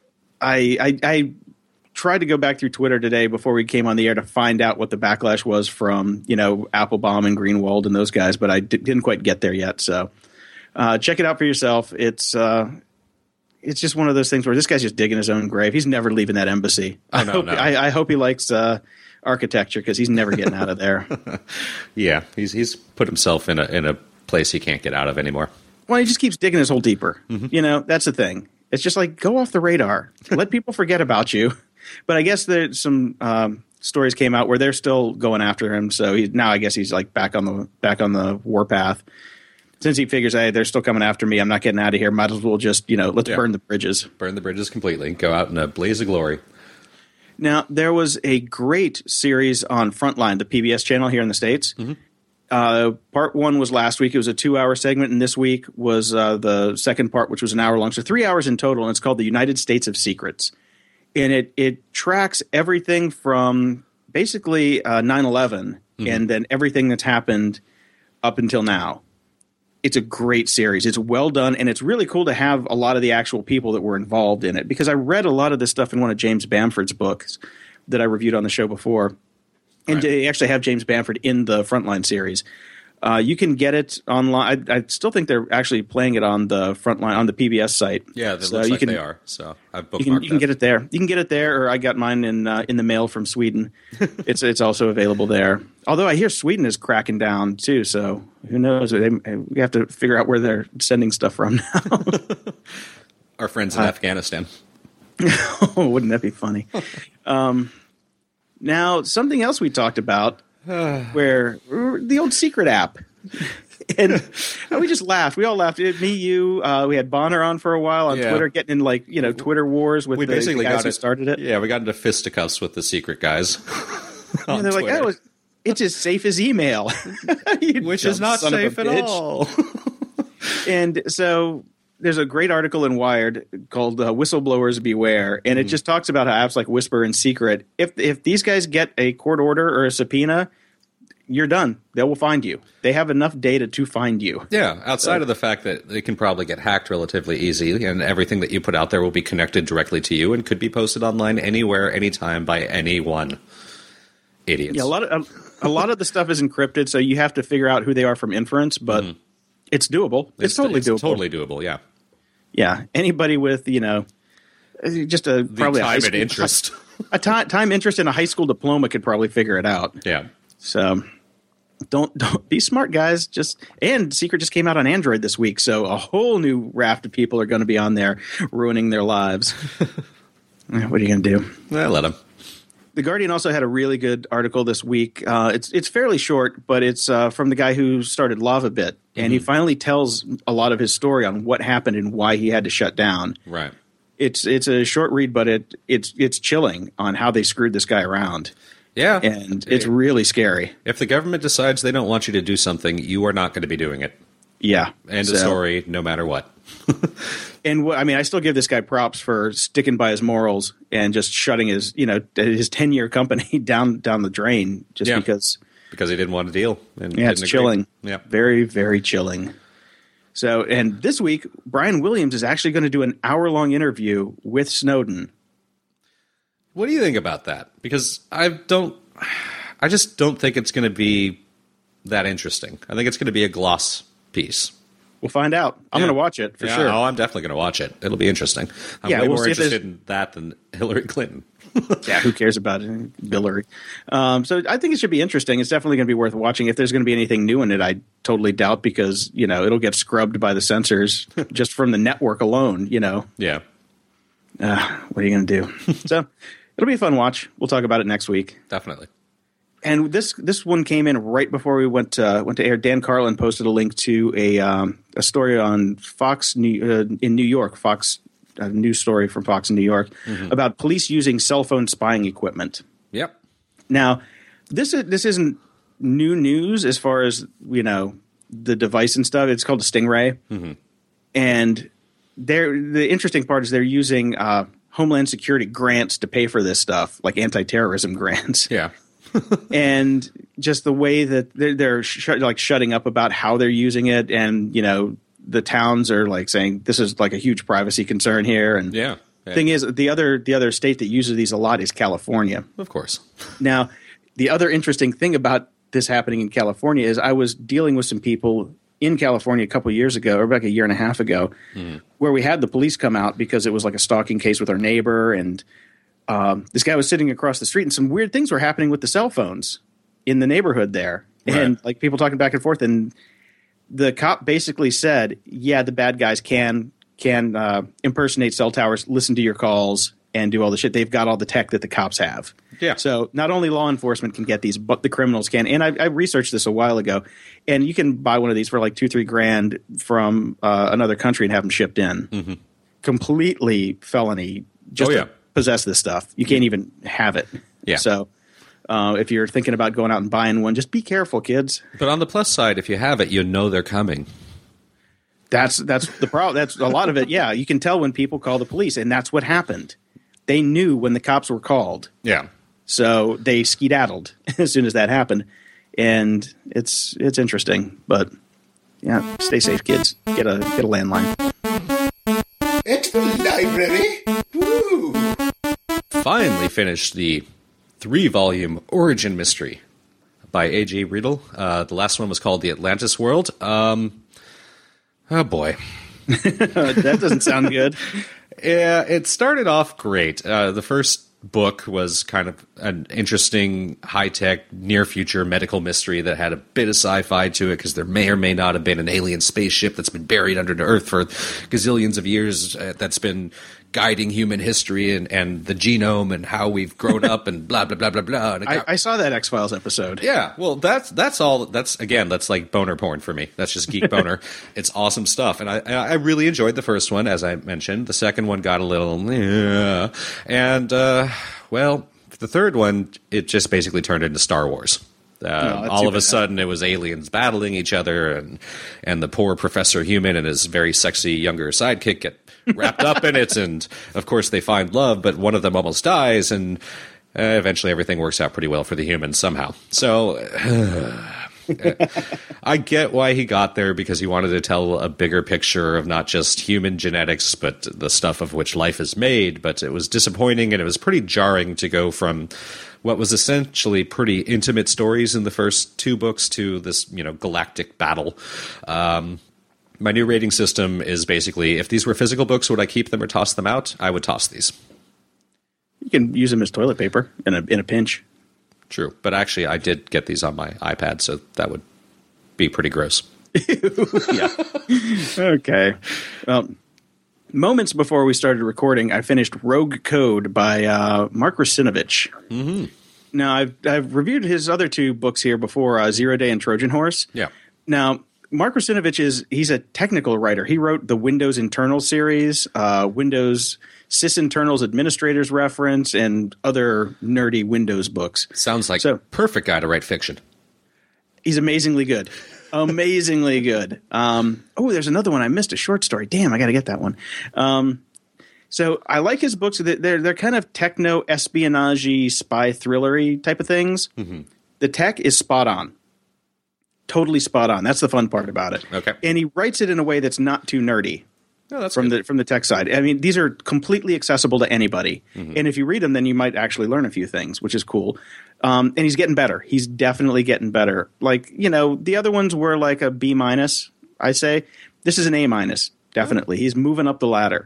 I tried to go back through Twitter today before we came on the air to find out what the backlash was from, Applebaum and Greenwald and those guys, but I didn't quite get there yet. So check it out for yourself. It's just one of those things where this guy's just digging his own grave. He's never leaving that embassy. Oh, I hope he likes architecture because he's never getting out of there. Yeah, he's put himself in a place he can't get out of anymore. Well, he just keeps digging his hole deeper. Mm-hmm. That's the thing. It's just like, go off the radar. Let people forget about you. But I guess there's some stories came out where they're still going after him. So I guess he's like back on the warpath. Since he figures, hey, they're still coming after me. I'm not getting out of here. Might as well just, let's burn the bridges. Burn the bridges completely. Go out in a blaze of glory. Now, there was a great series on Frontline, the PBS channel here in the States. Mm-hmm. Part one was last week. It was a 2-hour segment, and this week was the second part, which was an hour long. So 3 hours in total, and it's called The United States of Secrets. And it tracks everything from basically 9/11 and then everything that's happened up until now. It's a great series. It's well done, and it's really cool to have a lot of the actual people that were involved in it because I read a lot of this stuff in one of James Bamford's books that I reviewed on the show before. And They actually have James Bamford in the Frontline series. You can get it online. I still think they're actually playing it on the front line on the PBS site. Yeah, it looks like they are. So I've bookmarked you can get it there. You can get it there, or I got mine in the mail from Sweden. It's also available there. Although I hear Sweden is cracking down too, so who knows? We have to figure out where they're sending stuff from now. Our friends in Afghanistan. Oh, wouldn't that be funny? Now, something else we talked about, where the old secret app. And we just laughed. We all laughed. Me, you, we had Bonner on for a while on Twitter, getting in Twitter wars with the guys who started it. Yeah, we got into fisticuffs with the secret guys. And they're like, oh, it's as safe as email. Which is not safe at all. And so there's a great article in Wired called Whistleblowers Beware, and it just talks about how apps like Whisper and Secret, if these guys get a court order or a subpoena, you're done. They will find you. They have enough data to find you. Yeah, outside of the fact that they can probably get hacked relatively easy, and everything that you put out there will be connected directly to you and could be posted online anywhere, anytime by anyone. Idiots. Yeah, a lot of the stuff is encrypted, so you have to figure out who they are from inference, but it's doable. It's totally doable. Totally doable, yeah. Yeah, anybody with, just probably a high school interest. A time interest in a high school diploma could probably figure it out. Yeah. So don't be smart, guys. And Secret just came out on Android this week, so a whole new raft of people are going to be on there ruining their lives. What are you going to do? Let them. The Guardian also had a really good article this week. It's fairly short, but it's from the guy who started LavaBit, and he finally tells a lot of his story on what happened and why he had to shut down. Right. It's a short read, but it's chilling on how they screwed this guy around. Yeah. And it's really scary. If the government decides they don't want you to do something, you are not going to be doing it. Yeah. End of story, no matter what. And I still give this guy props for sticking by his morals and just shutting his 10-year company down the drain because he didn't want to deal. And it's chilling. Yeah. Very, very chilling. So, and this week, Brian Williams is actually going to do an hour-long interview with Snowden. What do you think about that? Because I just don't think it's going to be that interesting. I think it's going to be a gloss piece. We'll find out. I'm going to watch it for sure. Oh, I'm definitely going to watch it. It'll be interesting. I'm way more interested in that than Hillary Clinton. Yeah, who cares about it? Hillary. So I think it should be interesting. It's definitely going to be worth watching. If there's going to be anything new in it, I totally doubt because, it'll get scrubbed by the censors just from the network alone, Yeah. What are you going to do? So it'll be a fun watch. We'll talk about it next week. Definitely. And this one came in right before we went to air. Dan Carlin posted a link to a story on Fox in New York, a news story from Fox in New York about police using cell phone spying equipment. Yep. Now, this isn't new news as far as the device and stuff. It's called a Stingray, and the interesting part is they're using Homeland Security grants to pay for this stuff, like anti-terrorism grants. Yeah. And just the way that they're shutting up about how they're using it, and the towns are like saying this is like a huge privacy concern here. And thing is, the other state that uses these a lot is California. Of course. Now, the other interesting thing about this happening in California is I was dealing with some people in California a couple of years ago, or like a year and a half ago, where we had the police come out because it was like a stalking case with our neighbor, and this guy was sitting across the street, and some weird things were happening with the cell phones in the neighborhood there, and like people talking back and forth. And the cop basically said, "Yeah, the bad guys can impersonate cell towers, listen to your calls, and do all the shit. They've got all the tech that the cops have." Yeah. So not only law enforcement can get these, but the criminals can. And I researched this a while ago, and you can buy one of these for like $2-3 grand from another country and have them shipped in. Completely felony. Just to possess this stuff. You can't even have it. Yeah. So if you're thinking about going out and buying one, just be careful, kids. But on the plus side, if you have it, you know they're coming. That's the problem. That's a lot of it. Yeah, you can tell when people call the police, and that's what happened. They knew when the cops were called. Yeah. So they skedaddled as soon as that happened, and it's interesting. But yeah, stay safe, kids. Get a landline. At the library. Woo! Finally finished the 3-volume origin mystery by A.G. Riedel. The last one was called The Atlantis World. Oh, boy. That doesn't sound good. Yeah, it started off great. The first book was kind of an interesting, high-tech, near-future medical mystery that had a bit of sci-fi to it because there may or may not have been an alien spaceship that's been buried under the earth for gazillions of years that's been guiding human history and the genome and how we've grown up and blah, blah, blah, blah, blah. And I saw that X-Files episode. Yeah, well, that's all. That's like boner porn for me. That's just geek boner. It's awesome stuff, and I really enjoyed the first one, as I mentioned. The second one got a little, and well, the third one it just basically turned into Star Wars. All of a sudden, it was aliens battling each other, and the poor Professor Human and his very sexy younger sidekick get wrapped up in it, and of course they find love, but one of them almost dies, and eventually everything works out pretty well for the humans somehow. So I get why he got there, because he wanted to tell a bigger picture of not just human genetics, but the stuff of which life is made. But it was disappointing, and it was pretty jarring to go from what was essentially pretty intimate stories in the first two books to this, galactic battle. My new rating system is basically, if these were physical books, would I keep them or toss them out? I would toss these. You can use them as toilet paper in a pinch. True, but actually I did get these on my iPad, so that would be pretty gross. Yeah. Okay. Well, moments before we started recording, I finished Rogue Code by Mark Russinovich. Mm-hmm. Now, I've reviewed his other two books here before, Zero Day and Trojan Horse. Yeah. Now, Mark Russinovich he's a technical writer. He wrote the Windows Internal series, Windows Sysinternals Administrators Reference, and other nerdy Windows books. Sounds like a perfect guy to write fiction. He's amazingly good. Amazingly good. There's another one I missed, a short story. Damn, I got to get that one. So I like his books. They're kind of techno espionage spy thrillery type of things. Mm-hmm. The tech is spot on. Totally spot on. That's the fun part about it. Okay. And he writes it in a way that's not too nerdy. Oh, that's from the tech side. I mean, these are completely accessible to anybody. Mm-hmm. And if you read them, then you might actually learn a few things, which is cool. And he's getting better. He's definitely getting better. Like, the other ones were like a B-, I say. This is an A-, definitely. He's moving up the ladder.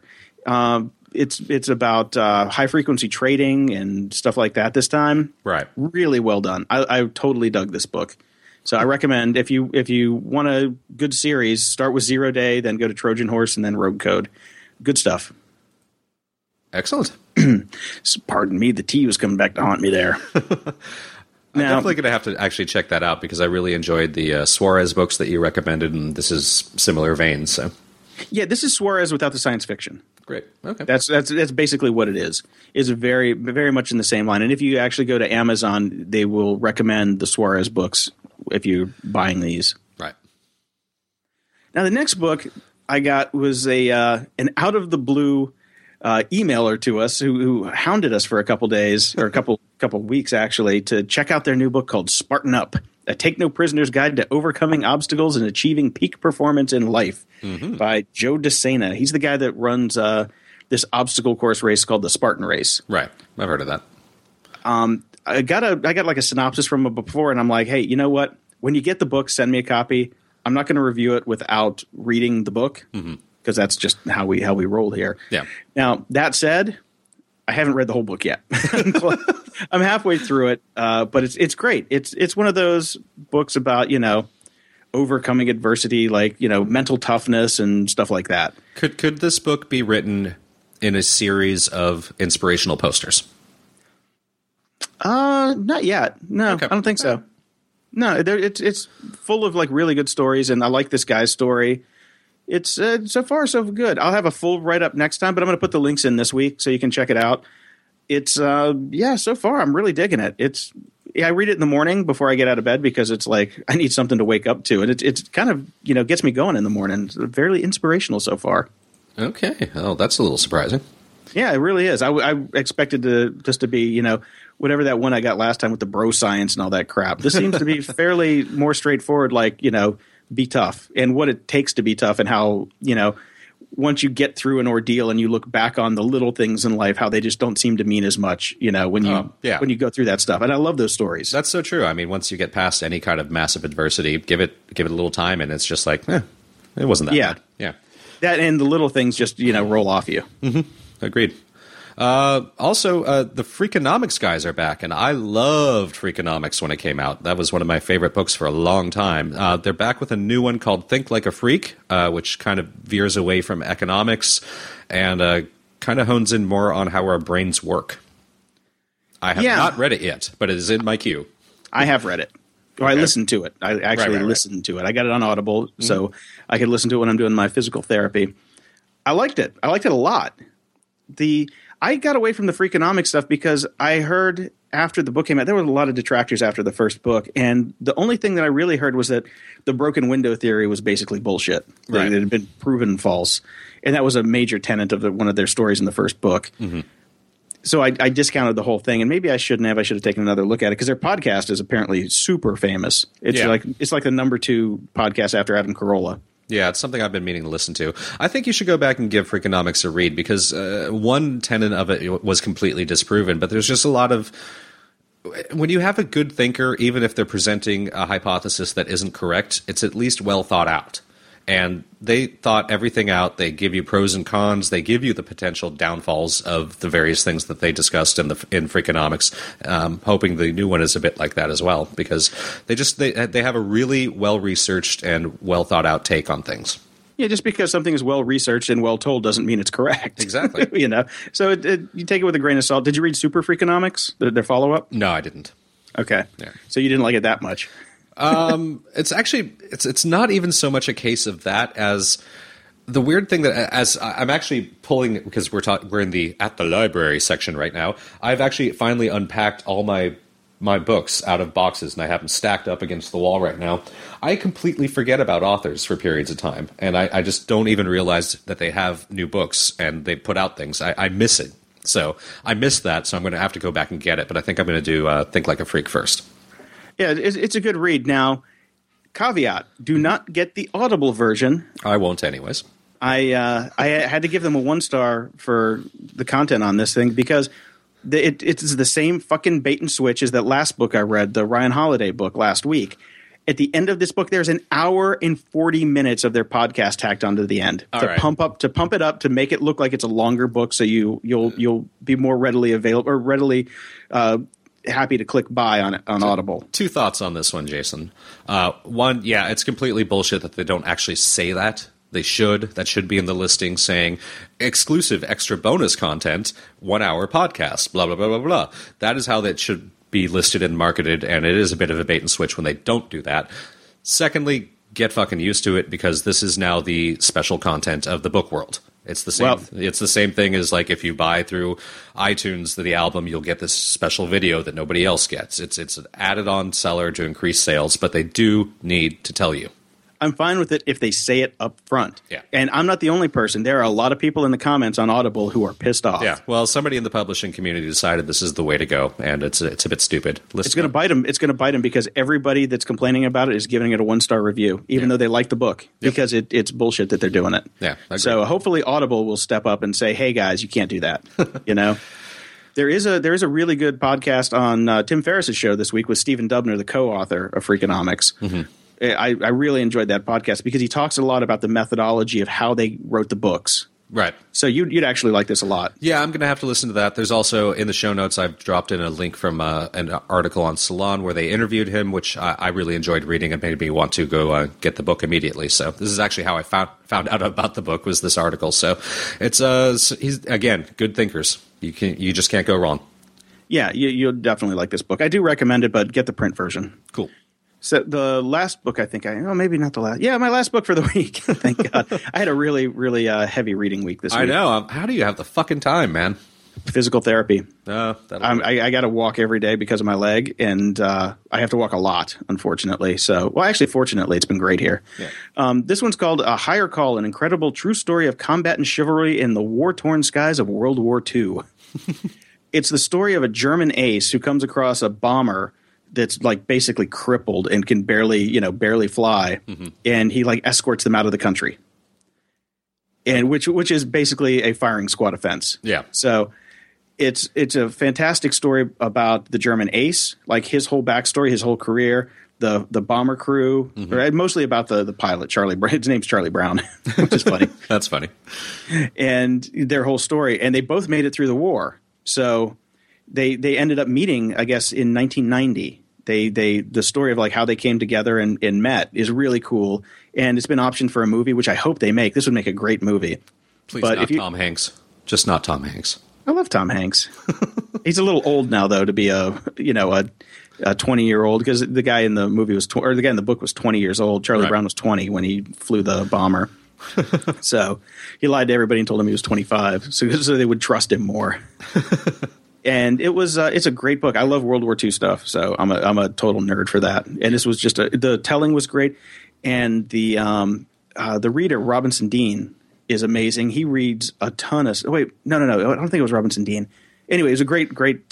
It's about high-frequency trading and stuff like that this time. Right. Really well done. I totally dug this book. So I recommend if you want a good series, start with Zero Day, then go to Trojan Horse, and then Rogue Code. Good stuff. Excellent. Pardon me, the tea was coming back to haunt me there. I'm definitely going to have to actually check that out, because I really enjoyed the Suarez books that you recommended, and this is similar vein. So yeah, this is Suarez without the science fiction. Great. Okay. That's basically what it is. It's very, very much in the same line. And if you actually go to Amazon, they will recommend the Suarez books if you're buying these. Right. Now, the next book I got was an out of the blue emailer to us who hounded us for a couple days, or a couple weeks actually, to check out their new book called Spartan Up: A Take No Prisoner's Guide to Overcoming Obstacles and Achieving Peak Performance in Life, by Joe DeSena. He's the guy that runs this obstacle course race called the Spartan Race. Right. I've heard of that. I got like a synopsis from him before, and I'm like, hey, you know what? When you get the book, send me a copy. I'm not going to review it without reading the book, because that's just how we roll here. Yeah. Now, that said, I haven't read the whole book yet. I'm halfway through it, but it's great. It's one of those books about, overcoming adversity, like, mental toughness and stuff like that. Could this book be written in a series of inspirational posters? Not yet. No, okay. I don't think so. No, it's full of like really good stories, and I like this guy's story. It's so far so good. I'll have a full write-up next time, but I'm going to put the links in this week so you can check it out. It's so far I'm really digging it. I read it in the morning before I get out of bed, because it's like I need something to wake up to, and it's kind of gets me going in the morning. It's fairly inspirational so far. Okay. Oh, that's a little surprising. Yeah, it really is. I expected to be, whatever that one I got last time with the bro science and all that crap. This seems to be fairly more straightforward, like, be tough and what it takes to be tough, and how, once you get through an ordeal and you look back on the little things in life, how they just don't seem to mean as much, when you go through that stuff. And I love those stories. That's so true. I mean, once you get past any kind of massive adversity, give it a little time, and it's just like, it wasn't that bad. Yeah. That and the little things just, roll off you. Mm-hmm. Agreed. Also, the Freakonomics guys are back, and I loved Freakonomics when it came out. That was one of my favorite books for a long time. They're back with a new one called Think Like a Freak, which kind of veers away from economics and kind of hones in more on how our brains work. I have not read it yet, but it is in my queue. I have read it. Or I listened to it. I actually listened to it. I got it on Audible, so I could listen to it when I'm doing my physical therapy. I liked it. I liked it a lot. I got away from the Freakonomics stuff because I heard after the book came out, there were a lot of detractors after the first book, and the only thing that I really heard was that the broken window theory was basically bullshit. Right. It had been proven false, and that was a major tenet of one of their stories in the first book. Mm-hmm. So I discounted the whole thing, and maybe I shouldn't have. I should have taken another look at it because their podcast is apparently super famous. It's like the number 2 podcast after Adam Carolla. Yeah, it's something I've been meaning to listen to. I think you should go back and give Freakonomics a read because one tenet of it was completely disproven, but there's just a lot of – when you have a good thinker, even if they're presenting a hypothesis that isn't correct, it's at least well thought out. And they thought everything out. They give you pros and cons. They give you the potential downfalls of the various things that they discussed in Freakonomics. Hoping the new one is a bit like that as well, because they have a really well researched and well thought out take on things. Yeah, just because something is well researched and well told doesn't mean it's correct. Exactly. So you take it with a grain of salt. Did you read Super Freakonomics, their follow up? No, I didn't. Okay, so you didn't like it that much. It's actually it's not even so much a case of that as the weird thing that as I'm actually pulling because we're in the at the library section right now. I've actually finally unpacked all my books out of boxes and I have them stacked up against the wall right now. I completely forget about authors for periods of time, and I just don't even realize that they have new books and they put out things. I miss it, so I missed that. So I'm going to have to go back and get it. But I think I'm going to do Think Like a Freak first. Yeah, it's a good read. Now, caveat, do not get the Audible version. I won't anyways. I had to give them a 1-star for the content on this thing because it's the same fucking bait and switch as that last book I read, the Ryan Holiday book last week. At the end of this book, there's an hour and 40 minutes of their podcast tacked onto the end pump it up to make it look like it's a longer book, so you'll be more readily available or readily happy to click buy on Audible. 2 thoughts on this one, Jason. One, it's completely bullshit that they don't actually say that. They should. That should be in the listing saying exclusive extra bonus content, 1-hour podcast, blah, blah, blah, blah, blah. That is how that should be listed and marketed, and it is a bit of a bait and switch when they don't do that. Secondly, get fucking used to it because this is now the special content of the book world. It's the same. It's the same thing as like if you buy through iTunes the album, you'll get this special video that nobody else gets. It's an added on seller to increase sales, but they do need to tell you. I'm fine with it if they say it up front. Yeah. And I'm not the only person. There are a lot of people in the comments on Audible who are pissed off. Yeah. Well, somebody in the publishing community decided this is the way to go, and it's a bit stupid. It's going to bite them. It's going to bite them because everybody that's complaining about it is giving it a 1-star review, even though they like the book, because it's bullshit that they're doing it. Yeah. So hopefully Audible will step up and say, "Hey guys, you can't do that." There is a really good podcast on Tim Ferriss's show this week with Stephen Dubner, the co-author of Freakonomics. Mm-hmm. I really enjoyed that podcast because he talks a lot about the methodology of how they wrote the books. Right. So you'd actually like this a lot. Yeah, I'm going to have to listen to that. There's also in the show notes, I've dropped in a link from an article on Salon where they interviewed him, which I really enjoyed reading and made me want to go get the book immediately. So this is actually how I found out about the book was this article. So it's he's again good thinkers. You just can't go wrong. Yeah, you'll definitely like this book. I do recommend it, but get the print version. Cool. So the last book maybe not the last. Yeah, my last book for the week. Thank God. I had a really, really heavy reading week this week. I know. How do you have the fucking time, man? Physical therapy. I got to walk every day because of my leg, and I have to walk a lot, unfortunately. So, actually, fortunately, it's been great here. Yeah. This one's called A Higher Call, an incredible true story of combat and chivalry in the war-torn skies of World War II. It's the story of a German ace who comes across a bomber that's like basically crippled and can barely fly, and he like escorts them out of the country. and which is basically a firing squad offense. Yeah. So it's a fantastic story about the German ace, like his whole backstory, his whole career, the bomber crew, or mostly about the pilot, Charlie Brown. His name's Charlie Brown, which is funny. That's funny. And their whole story. And they both made it through the war. So they ended up meeting, I guess, in 1990. The story of like how they came together and met is really cool. And it's been optioned for a movie, which I hope they make. This would make a great movie. Please, but not Tom Hanks. Just not Tom Hanks. I love Tom Hanks. He's a little old now, though, to be a 20-year-old, because the guy in the movie was or the guy in the book was 20 years old. Charlie Brown was 20 when he flew the bomber. So he lied to everybody and told them he was 25, so they would trust him more. And it's a great book. I love World War II stuff, so I'm a total nerd for that. And this was just the telling was great, and the reader Robinson Dean is amazing. He reads a ton of. Wait, no, I don't think it was Robinson Dean. Anyway, it was a great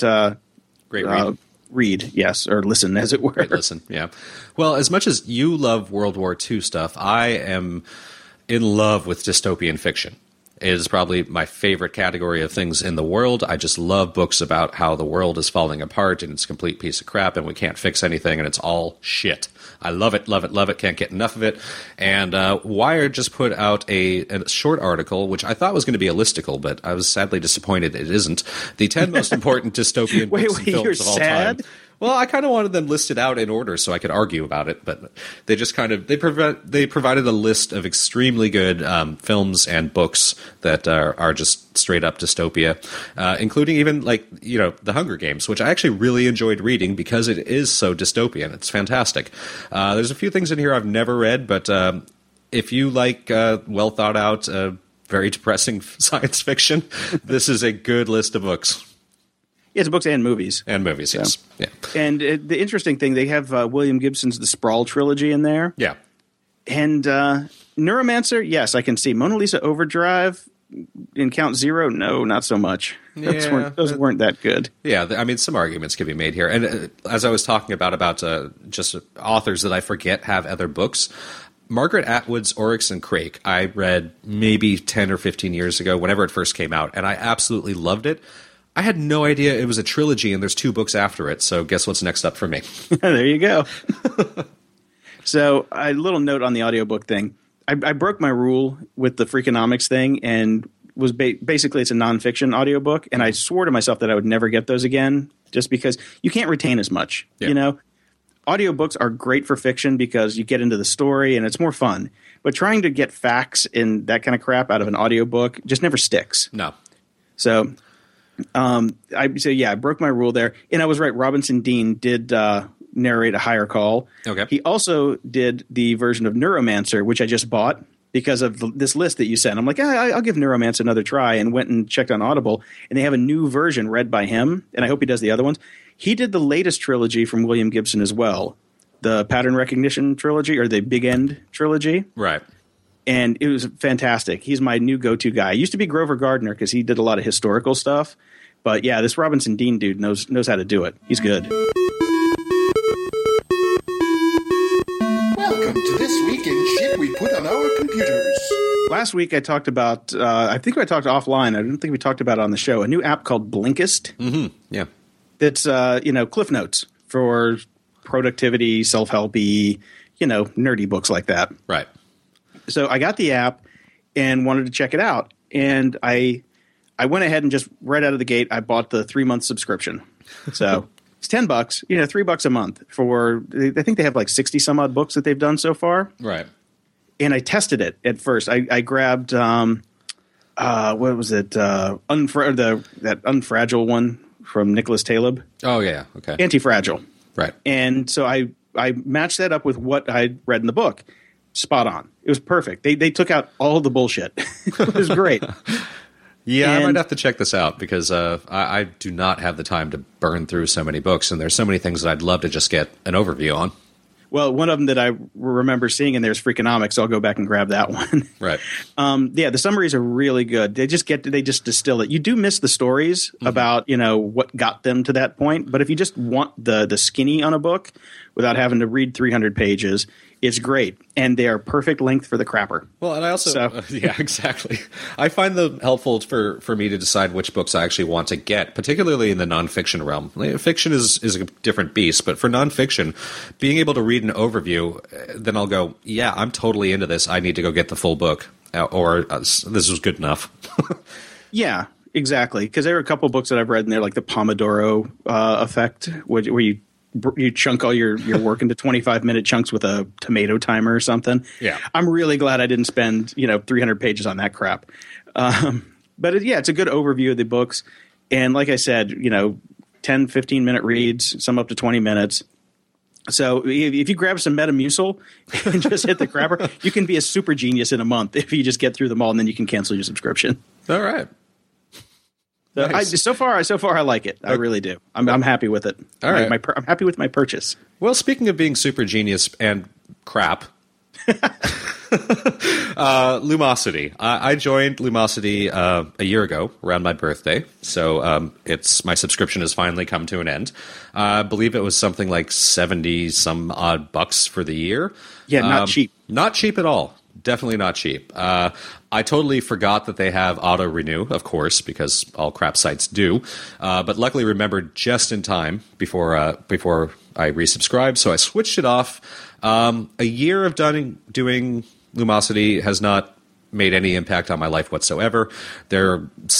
read, yes, or listen, as it were. Great listen, yeah. Well, as much as you love World War II stuff, I am in love with dystopian fiction. It is probably my favorite category of things in the world. I just love books about how the world is falling apart and it's a complete piece of crap and we can't fix anything and it's all shit. I love it, love it, love it. Can't get enough of it. And Wired just put out a short article, which I thought was going to be a listicle, but I was sadly disappointed it isn't. The 10 most important dystopian books and films of all time. Well, I kind of wanted them listed out in order so I could argue about it, but they just they provided a list of extremely good films and books that are just straight up dystopia, including even The Hunger Games, which I actually really enjoyed reading because it is so dystopian. It's fantastic. There's a few things in here I've never read, but if you like well thought out, very depressing science fiction, this is a good list of books. Yeah, it's books and movies. And movies, yes. Yeah. And the interesting thing, they have William Gibson's The Sprawl trilogy in there. Yeah. And Neuromancer, yes, I can see. Mona Lisa Overdrive and Count Zero, no, not so much. Yeah. Those weren't that good. Yeah, I mean, some arguments can be made here. And as I was talking about just authors that I forget have other books, Margaret Atwood's Oryx and Crake, I read maybe 10 or 15 years ago, whenever it first came out, and I absolutely loved it. I had no idea it was a trilogy, and there's 2 books after it, so guess what's next up for me? There you go. So, a little note on the audiobook thing. I broke my rule with the Freakonomics thing, and was basically it's a nonfiction audiobook, and I swore to myself that I would never get those again, just because you can't retain as much, Audiobooks are great for fiction because you get into the story, and it's more fun. But trying to get facts and that kind of crap out of an audiobook just never sticks. No. So... I broke my rule there, and I was right. Robinson Dean did narrate A Higher Call. Okay. He also did the version of Neuromancer, which I just bought because of this list that you sent. I'm like, I'll give Neuromancer another try, and went and checked on Audible, and they have a new version read by him, and I hope he does the other ones. He did the latest trilogy from William Gibson as well, the Pattern Recognition trilogy or the Big End trilogy. Right. And it was fantastic. He's my new go-to guy. He used to be Grover Gardner because he did a lot of historical stuff. But yeah, this Robinson Dean dude knows how to do it. He's good. Welcome to This Week in Shit We Put on Our Computers. Last week I talked about, I think I talked offline. I don't think we talked about it on the show, a new app called Blinkist. Mm-hmm. Yeah. That's, Cliff Notes for productivity, self-helpy, nerdy books like that. Right. So I got the app and wanted to check it out. And I went ahead and just right out of the gate, I bought the 3-month subscription. So it's $10, $3 a month for, I think they have like 60 some odd books that they've done so far. Right. And I tested it at first. I grabbed, what was it? That Unfragile one from Nicholas Taleb. Oh, yeah. Okay. Anti-Fragile. Right. And so I matched that up with what I'd read in the book. Spot on. It was perfect. They took out all of the bullshit. It was great. Yeah, I might have to check this out because I do not have the time to burn through so many books, and there's so many things that I'd love to just get an overview on. Well, one of them that I remember seeing in there is Freakonomics, so I'll go back and grab that one. Right. The summaries are really good. They just distill it. You do miss the stories about, what got them to that point, but if you just want the skinny on a book without having to read 300 pages, It's great, and they are perfect length for the crapper. Well, and I also, yeah, exactly. I find them helpful for me to decide which books I actually want to get, particularly in the nonfiction realm. Fiction is a different beast, but for nonfiction, being able to read an overview, then I'll go, yeah, I'm totally into this. I need to go get the full book, or this was good enough. Yeah, exactly. Because there are a couple books that I've read, and they're like the Pomodoro effect, where you chunk all your work into 25-minute chunks with a tomato timer or something. Yeah. I'm really glad I didn't spend 300 pages on that crap. But it's a good overview of the books. And like I said, 10, 15-minute reads, some up to 20 minutes. So if you grab some Metamucil and just hit the crapper, you can be a super genius in a month if you just get through them all, and then you can cancel your subscription. All right. So, Nice. so far I like it. I really do. I'm happy with it. All right. I'm happy with my purchase. Well, speaking of being super genius and crap, Lumosity. I joined Lumosity a year ago around my birthday, so my subscription has finally come to an end. I believe it was something like 70 some odd bucks for the year. Yeah, not cheap. Not cheap at all. Definitely not cheap. I totally forgot that they have auto renew, of course, because all crap sites do. But luckily remembered just in time before I resubscribed, so I switched it off. A year of doing Lumosity has not made any impact on my life whatsoever. Their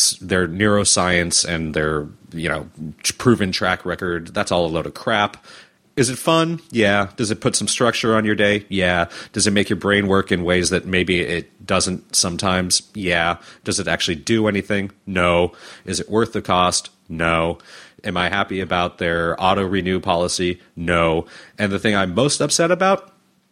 neuroscience and their proven track record, that's all a load of crap. Is it fun? Yeah. Does it put some structure on your day? Yeah. Does it make your brain work in ways that maybe it doesn't sometimes? Yeah. Does it actually do anything? No. Is it worth the cost? No. Am I happy about their auto-renew policy? No. And the thing I'm most upset about,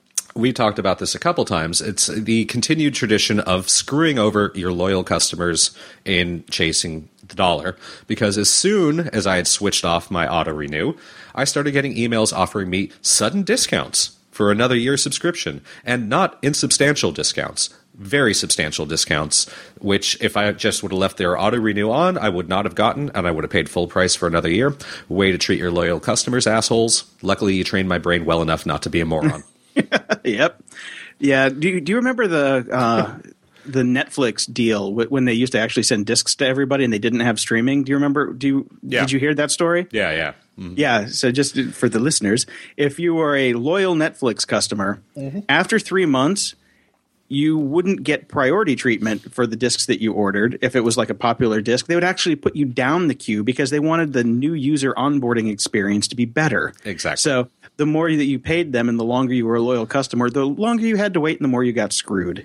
we talked about this a couple times, it's the continued tradition of screwing over your loyal customers in chasing the dollar. Because as soon as I had switched off my auto-renew, I started getting emails offering me sudden discounts for another year subscription, and not insubstantial discounts. Very substantial discounts, which if I just would have left their auto-renew on, I would not have gotten, and I would have paid full price for another year. Way to treat your loyal customers, assholes. Luckily, you trained my brain well enough not to be a moron. Yep. Yeah. Do you remember the Netflix deal when they used to actually send discs to everybody and they didn't have streaming? Do you remember? Did you hear that story? Yeah. Mm-hmm. Yeah. So just for the listeners, if you were a loyal Netflix customer, after 3 months, you wouldn't get priority treatment for the discs that you ordered. If it was like a popular disc, they would actually put you down the queue because they wanted the new user onboarding experience to be better. Exactly. So the more that you paid them and the longer you were a loyal customer, the longer you had to wait and the more you got screwed.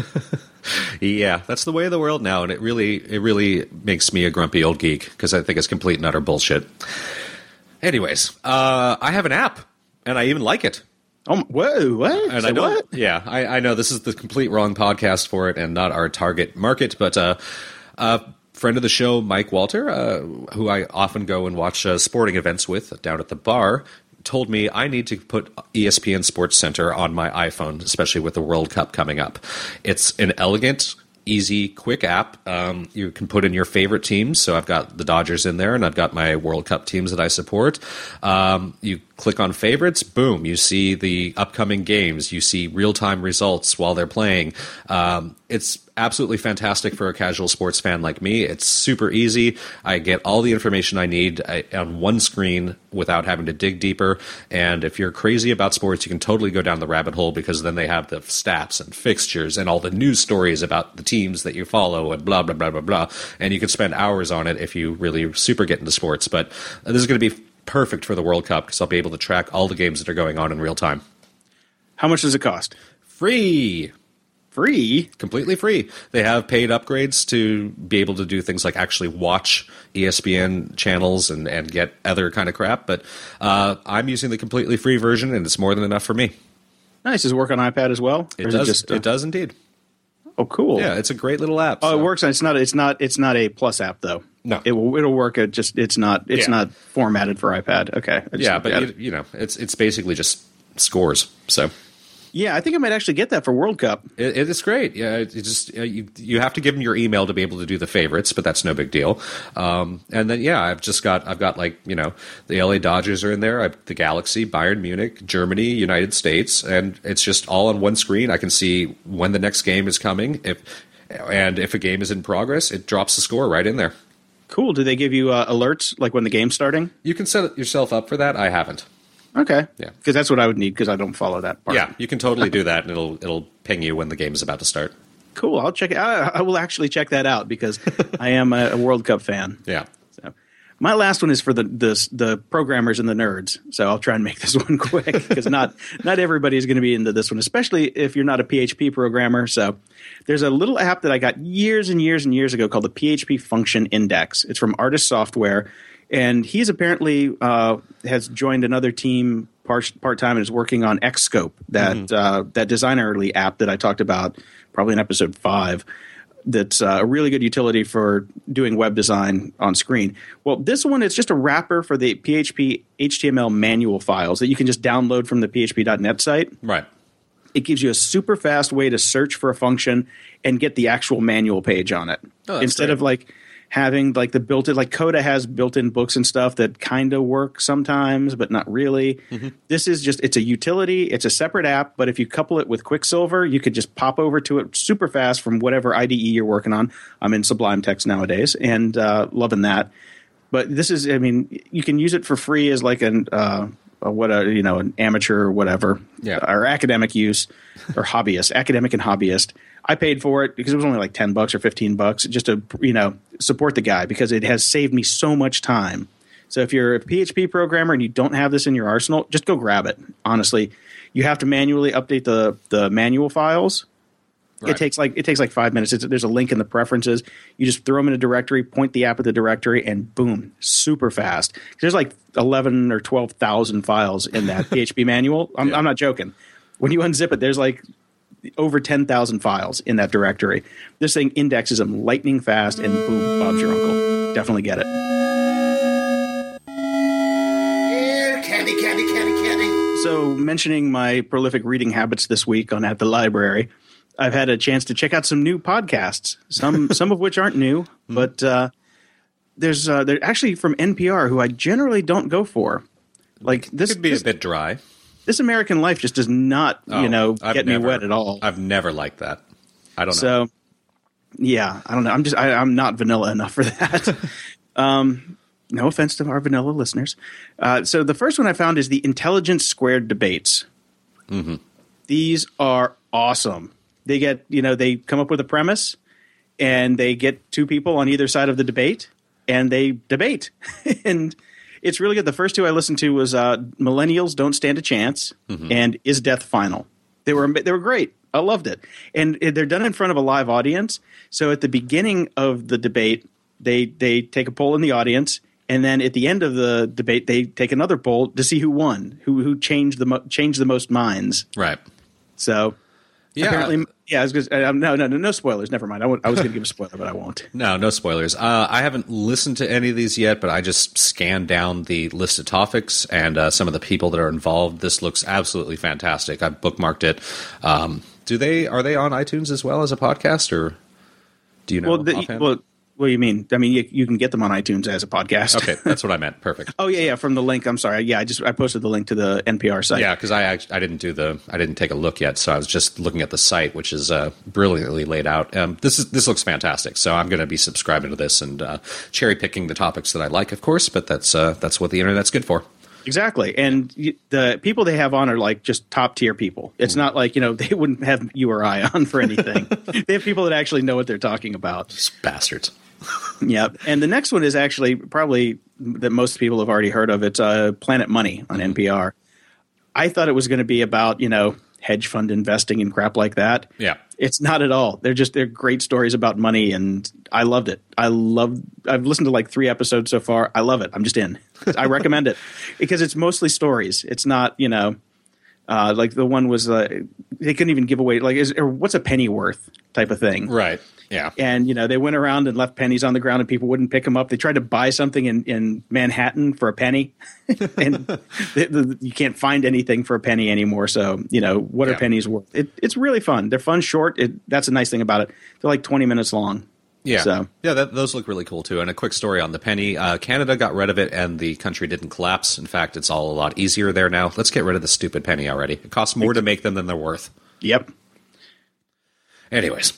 Yeah, that's the way of the world now, and it really makes me a grumpy old geek because I think it's complete and utter bullshit. Anyways, I have an app, and I even like it. Oh, whoa, what? And so what? Yeah, I know this is the complete wrong podcast for it and not our target market, but a friend of the show, Mike Walter, who I often go and watch sporting events with down at the bar, told me I need to put ESPN Sports Center on my iPhone, especially with the World Cup coming up. It's an elegant, easy, quick app. You can put in your favorite teams. So I've got the Dodgers in there, and I've got my World Cup teams that I support. You click on favorites, boom, you see the upcoming games. You see real-time results while they're playing. It's absolutely fantastic for a casual sports fan like me. It's super easy. I get all the information I need on one screen without having to dig deeper. And if you're crazy about sports, you can totally go down the rabbit hole because then they have the stats and fixtures and all the news stories about the teams that you follow and blah, blah, blah, blah, blah. And you can spend hours on it if you really super get into sports. But this is going to be perfect for the World Cup because I'll be able to track all the games that are going on in real time. How much does it cost? Free. Free? Completely free. They have paid upgrades to be able to do things like actually watch ESPN channels and get other kind of crap, but I'm using the completely free version, and it's more than enough for me. Nice. Does it work on iPad as well? It does. It does indeed. Oh, cool. Yeah, it's a great little app. Oh, so. It works. It's not a Plus app though. No, it'll work. It's not formatted for iPad. Okay. Yeah, but you know, it's basically just scores. So. Yeah, I think I might actually get that for World Cup. It is great. Yeah, it just you have to give them your email to be able to do the favorites, but that's no big deal. And then I've got like the LA Dodgers are in there, the Galaxy, Bayern Munich, Germany, United States, and it's just all on one screen. I can see when the next game is coming. If a game is in progress, it drops the score right in there. Cool. Do they give you alerts like when the game's starting? You can set yourself up for that. I haven't. Okay. Yeah. Because that's what I would need because I don't follow that part. Yeah, you can totally do that, and it'll ping you when the game is about to start. Cool. I'll check it. I will actually check that out because I am a World Cup fan. Yeah. So my last one is for the programmers and the nerds. So I'll try and make this one quick because not everybody is going to be into this one, especially if you're not a PHP programmer. So there's a little app that I got years and years and years ago called the PHP Function Index. It's from Artist Software. And he's apparently has joined another team part-time and is working on Xscope, that designerly app that I talked about probably in episode 5. That's a really good utility for doing web design on screen. Well, this one is just a wrapper for the PHP HTML manual files that you can just download from the php.net site. Right. It gives you a super fast way to search for a function and get the actual manual page on it. Instead of like having like the built-in, like Coda has built-in books and stuff that kind of work sometimes, but not really. This is just, it's a utility. It's a separate app, but if you couple it with Quicksilver, you could just pop over to it super fast from whatever IDE you're working on. I'm in Sublime Text nowadays and loving that. But this is, I mean, you can use it for free as like an amateur or whatever, or academic use or hobbyist, academic and hobbyist. I paid for it because it was only like $10 or $15 just to, support the guy because it has saved me so much time. So if you're a PHP programmer and you don't have this in your arsenal, just go grab it. Honestly, you have to manually update the manual files. Right. It takes like 5 minutes. There's a link in the preferences. You just throw them in a directory, point the app at the directory, and boom, super fast. There's like 11 or 12,000 files in that PHP manual. I'm not joking. When you unzip it, there's like over 10,000 files in that directory. This thing indexes them lightning fast, and boom, Bob's your uncle. Definitely get it. Yeah, candy. So, mentioning my prolific reading habits this week on At the Library, I've had a chance to check out some new podcasts, some of which aren't new, but they're actually from NPR, who I generally don't go for. Like this could be a bit dry. This American Life just does not, get me wet at all. I've never liked that. I don't know. So, yeah, I don't know. I'm not vanilla enough for that. No offense to our vanilla listeners. So the first one I found is the Intelligence Squared debates. Mm-hmm. These are awesome. They get, they come up with a premise, and they get two people on either side of the debate, and they debate. And it's really good. The first two I listened to was Millennials Don't Stand a Chance and Is Death Final? They were great. I loved it. And they're done in front of a live audience. So at the beginning of the debate, they take a poll in the audience, and then at the end of the debate, they take another poll to see who won, who changed the most minds. Right. So apparently, I was no spoilers. Never mind. I was going to give a spoiler, but I won't. No spoilers. I haven't listened to any of these yet, but I just scanned down the list of topics and some of the people that are involved. This looks absolutely fantastic. I bookmarked it. Are they on iTunes as well as a podcast, or do you know? What do you mean? I mean, you can get them on iTunes as a podcast. Okay, that's what I meant. Perfect. Oh yeah, from the link. I'm sorry. Yeah, I posted the link to the NPR site. Yeah, because I didn't take a look yet, so I was just looking at the site, which is brilliantly laid out. This looks fantastic, so I'm going to be subscribing to this and cherry picking the topics that I like, of course. But that's what the internet's good for. Exactly, and the people they have on are like just top tier people. It's not like they wouldn't have you or I on for anything. They have people that actually know what they're talking about. Just bastards. Yep. And the next one is actually probably that most people have already heard of. It's Planet Money on NPR. I thought it was going to be about, hedge fund investing and crap like that. Yeah. It's not at all. They're great stories about money, and I loved it. I've listened to like 3 episodes so far. I love it. I'm just in. I recommend it because it's mostly stories. It's not, like the one was they couldn't even give away what's a penny worth type of thing. Right. Yeah. And, they went around and left pennies on the ground and people wouldn't pick them up. They tried to buy something in Manhattan for a penny and you can't find anything for a penny anymore. So, what are pennies worth? It's really fun. They're fun, short. That's a nice thing about it. They're like 20 minutes long. Yeah, so. Yeah, those look really cool, too. And a quick story on the penny. Canada got rid of it, and the country didn't collapse. In fact, it's all a lot easier there now. Let's get rid of the stupid penny already. It costs more to make them than they're worth. Yep. Anyways,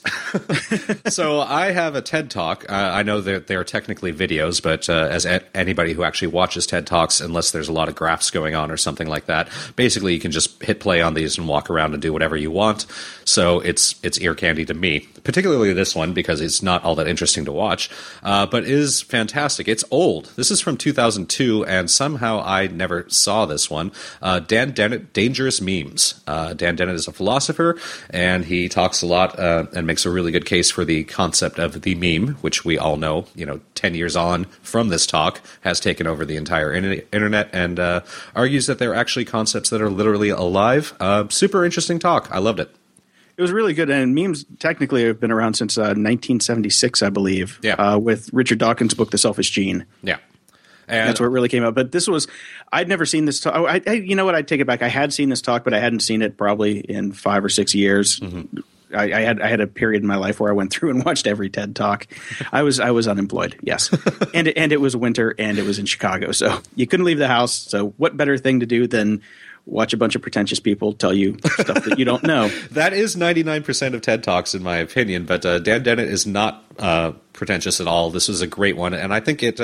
so I have a TED Talk. I know that they're technically videos, but as anybody who actually watches TED Talks, unless there's a lot of graphs going on or something like that, basically you can just hit play on these and walk around and do whatever you want. So it's ear candy to me, particularly this one because it's not all that interesting to watch, but is fantastic. It's old. This is from 2002, and somehow I never saw this one. Dan Dennett, Dangerous Memes. Dan Dennett is a philosopher, and he talks a lot and makes a really good case for the concept of the meme, which we all know, 10 years on from this talk, has taken over the entire internet and argues that they're actually concepts that are literally alive. Super interesting talk. I loved it. It was really good, and memes technically have been around since 1976, I believe, with Richard Dawkins' book, The Selfish Gene. Yeah. And that's where it really came out. But this was – I'd never seen this talk. You know what? I'd take it back. I had seen this talk, but I hadn't seen it probably in 5 or 6 years. Mm-hmm. I had a period in my life where I went through and watched every TED Talk. I was unemployed, yes, and it was winter and it was in Chicago, so you couldn't leave the house. So what better thing to do than watch a bunch of pretentious people tell you stuff that you don't know? That is 99% of TED Talks, in my opinion. But Dan Dennett is not pretentious at all. This was a great one, and I think it.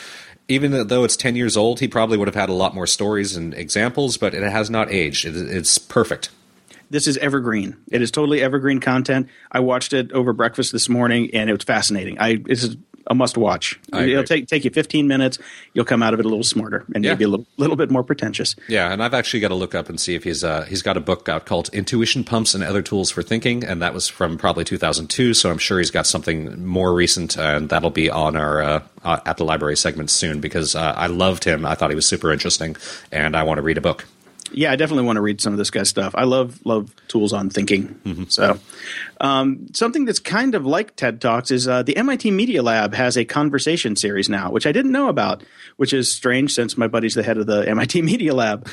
Even though it's 10 years old, he probably would have had a lot more stories and examples, but it has not aged. It's perfect. This is evergreen. It is totally evergreen content. I watched it over breakfast this morning, and it was fascinating. It's a must-watch. It'll take you 15 minutes. You'll come out of it a little smarter and maybe a little bit more pretentious. Yeah, and I've actually got to look up and see if he's got a book out called Intuition Pumps and Other Tools for Thinking, and that was from probably 2002, so I'm sure he's got something more recent, and that'll be on our at the library segment soon because I loved him. I thought he was super interesting, and I want to read a book. Yeah, I definitely want to read some of this guy's stuff. I love tools on thinking. Mm-hmm. So something that's kind of like TED Talks is the MIT Media Lab has a conversation series now, which I didn't know about, which is strange since my buddy's the head of the MIT Media Lab.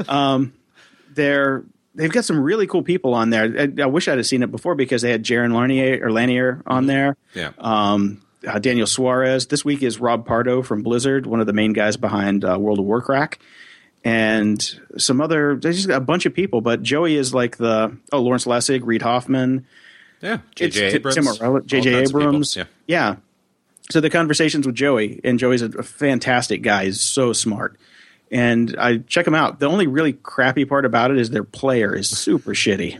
They've got some really cool people on there. I wish I'd have seen it before because they had Jaron Lanier on there. Yeah. Daniel Suarez. This week is Rob Pardo from Blizzard, one of the main guys behind World of Warcraft. And some other – they just got a bunch of people. But Joey is like Lawrence Lessig, Reid Hoffman. Yeah, J.J. Abrams. Tim Morello, J.J. Abrams. Yeah. So the conversations with Joey, and Joey's a fantastic guy. He's so smart. And I check him out. The only really crappy part about it is their player is super shitty.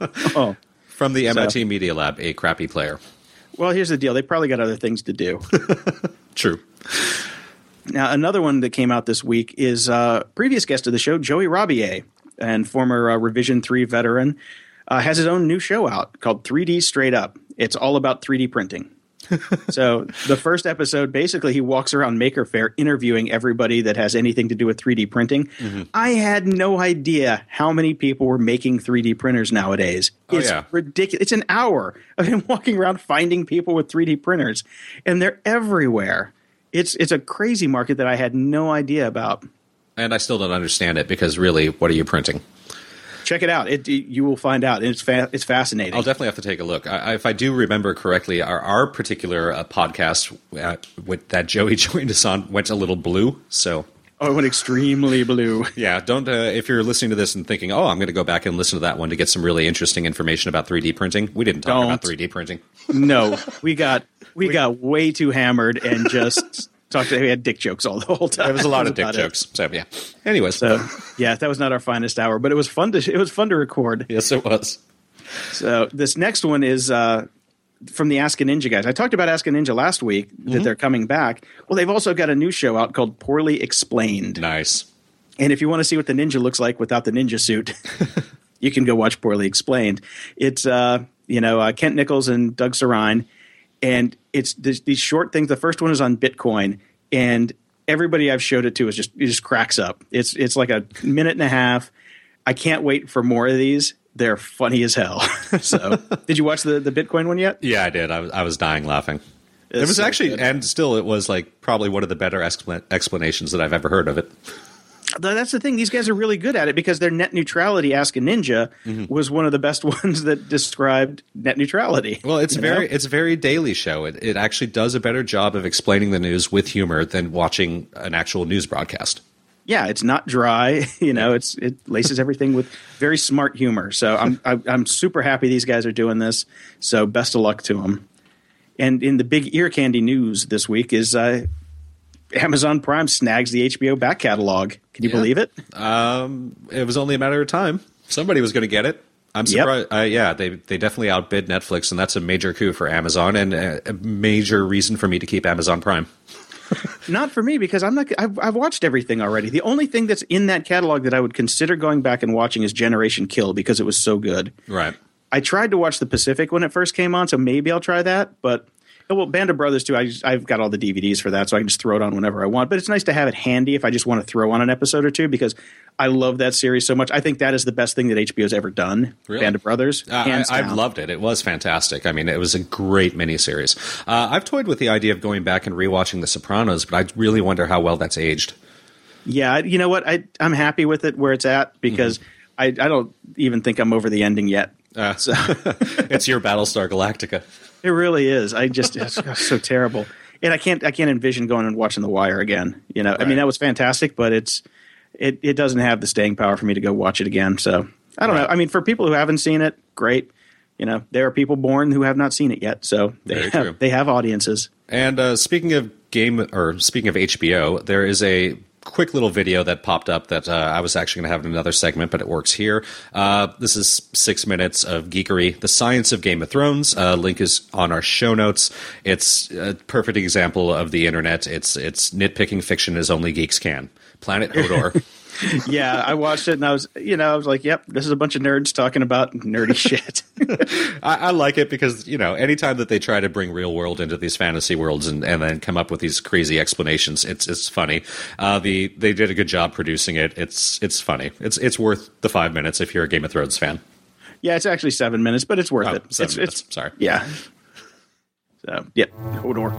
From the MIT Media Lab, a crappy player. Well, here's the deal. They probably got other things to do. True. Now, another one that came out this week is previous guest of the show, Joey Robier, and former Revision 3 veteran, has his own new show out called 3D Straight Up. It's all about 3D printing. So the first episode, basically, he walks around Maker Faire interviewing everybody that has anything to do with 3D printing. Mm-hmm. I had no idea how many people were making 3D printers nowadays. It's ridiculous. It's an hour of him walking around finding people with 3D printers, and they're everywhere. It's a crazy market that I had no idea about. And I still don't understand it because really, what are you printing? Check it out. You will find out. It's fascinating. I'll definitely have to take a look. If I do remember correctly, our particular podcast that Joey joined us on went a little blue. So. Oh, it went extremely blue. Yeah, don't if you're listening to this and thinking, I'm going to go back and listen to that one to get some really interesting information about 3D printing. We didn't talk about 3D printing. No, we got way too hammered and just talked. We had dick jokes the whole time. There was a lot of dick jokes. So yeah. Anyways, that was not our finest hour, but it was fun to record. Yes, it was. So this next one is from the Ask a Ninja guys. I talked about Ask a Ninja last week that they're coming back. Well, they've also got a new show out called Poorly Explained. Nice. And if you want to see what the ninja looks like without the ninja suit, you can go watch Poorly Explained. It's Kent Nichols and Doug Sarine, and it's these short things. The first one is on Bitcoin, and everybody I've showed it to just cracks up. It's like a minute and a half. I can't wait for more of these. They're funny as hell. So, did you watch the Bitcoin one yet? Yeah, I did. I was dying laughing. It was so actually, good. and still, it was like probably one of the better explanations that I've ever heard of it. That's the thing. These guys are really good at it because their net neutrality Ask a Ninja was one of the best ones that described net neutrality. Well, it's a very Daily Show. It actually does a better job of explaining the news with humor than watching an actual news broadcast. Yeah, it's not dry. It laces everything with very smart humor. So I'm super happy these guys are doing this. So best of luck to them. And in the big ear candy news this week is Amazon Prime snags the HBO back catalog. Can you believe it? It was only a matter of time. Somebody was going to get it. I'm surprised. They definitely outbid Netflix, and that's a major coup for Amazon and a major reason for me to keep Amazon Prime. Not for me, because I've watched everything already. The only thing that's in that catalog that I would consider going back and watching is Generation Kill, because it was so good. Right. I tried to watch The Pacific when it first came on, so maybe I'll try that. But Band of Brothers too. I've got all the DVDs for that, so I can just throw it on whenever I want. But it's nice to have it handy if I just want to throw on an episode or two, because I love that series so much. I think that is the best thing that HBO's ever done. Really? Band of Brothers. I've loved it. It was fantastic. I mean, it was a great miniseries. I've toyed with the idea of going back and rewatching The Sopranos, but I really wonder how well that's aged. Yeah, you know what? I'm happy with it where it's at, because I don't even think I'm over the ending yet. So. It's your Battlestar Galactica. It really is. It's so terrible, and I can't envision going and watching The Wire again. Right. I mean, that was fantastic, but it doesn't have the staying power for me to go watch it again. So I don't know. I mean, for people who haven't seen it, great. There are people born who have not seen it yet, so they have audiences. And speaking of HBO, there is a quick little video that popped up that I was actually going to have in another segment, but it works here. This is 6 minutes of geekery. The Science of Game of Thrones. Link is on our show notes. It's a perfect example of the internet. It's nitpicking fiction as only geeks can. Planet Hodor. Yeah, I watched it and I was like, yep, this is a bunch of nerds talking about nerdy shit. I like it because, anytime that they try to bring real world into these fantasy worlds and then come up with these crazy explanations, it's funny. They did a good job producing it. It's funny. It's worth the 5 minutes if you're a Game of Thrones fan. Yeah, it's actually 7 minutes, but it's worth it. 7 minutes. Sorry. Yeah. So, yeah, Hodor.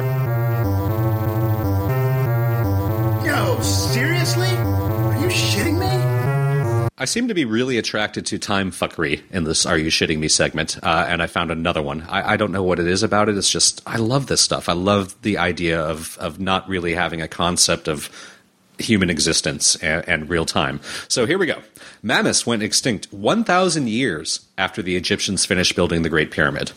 Yo, seriously? Are you shitting me? I seem to be really attracted to time fuckery in this Are You Shitting Me segment, and I found another one. I don't know what it is about it. It's just, I love this stuff. I love the idea of not really having a concept of human existence and real time. So here we go. Mammoths went extinct 1,000 years after the Egyptians finished building the Great Pyramid.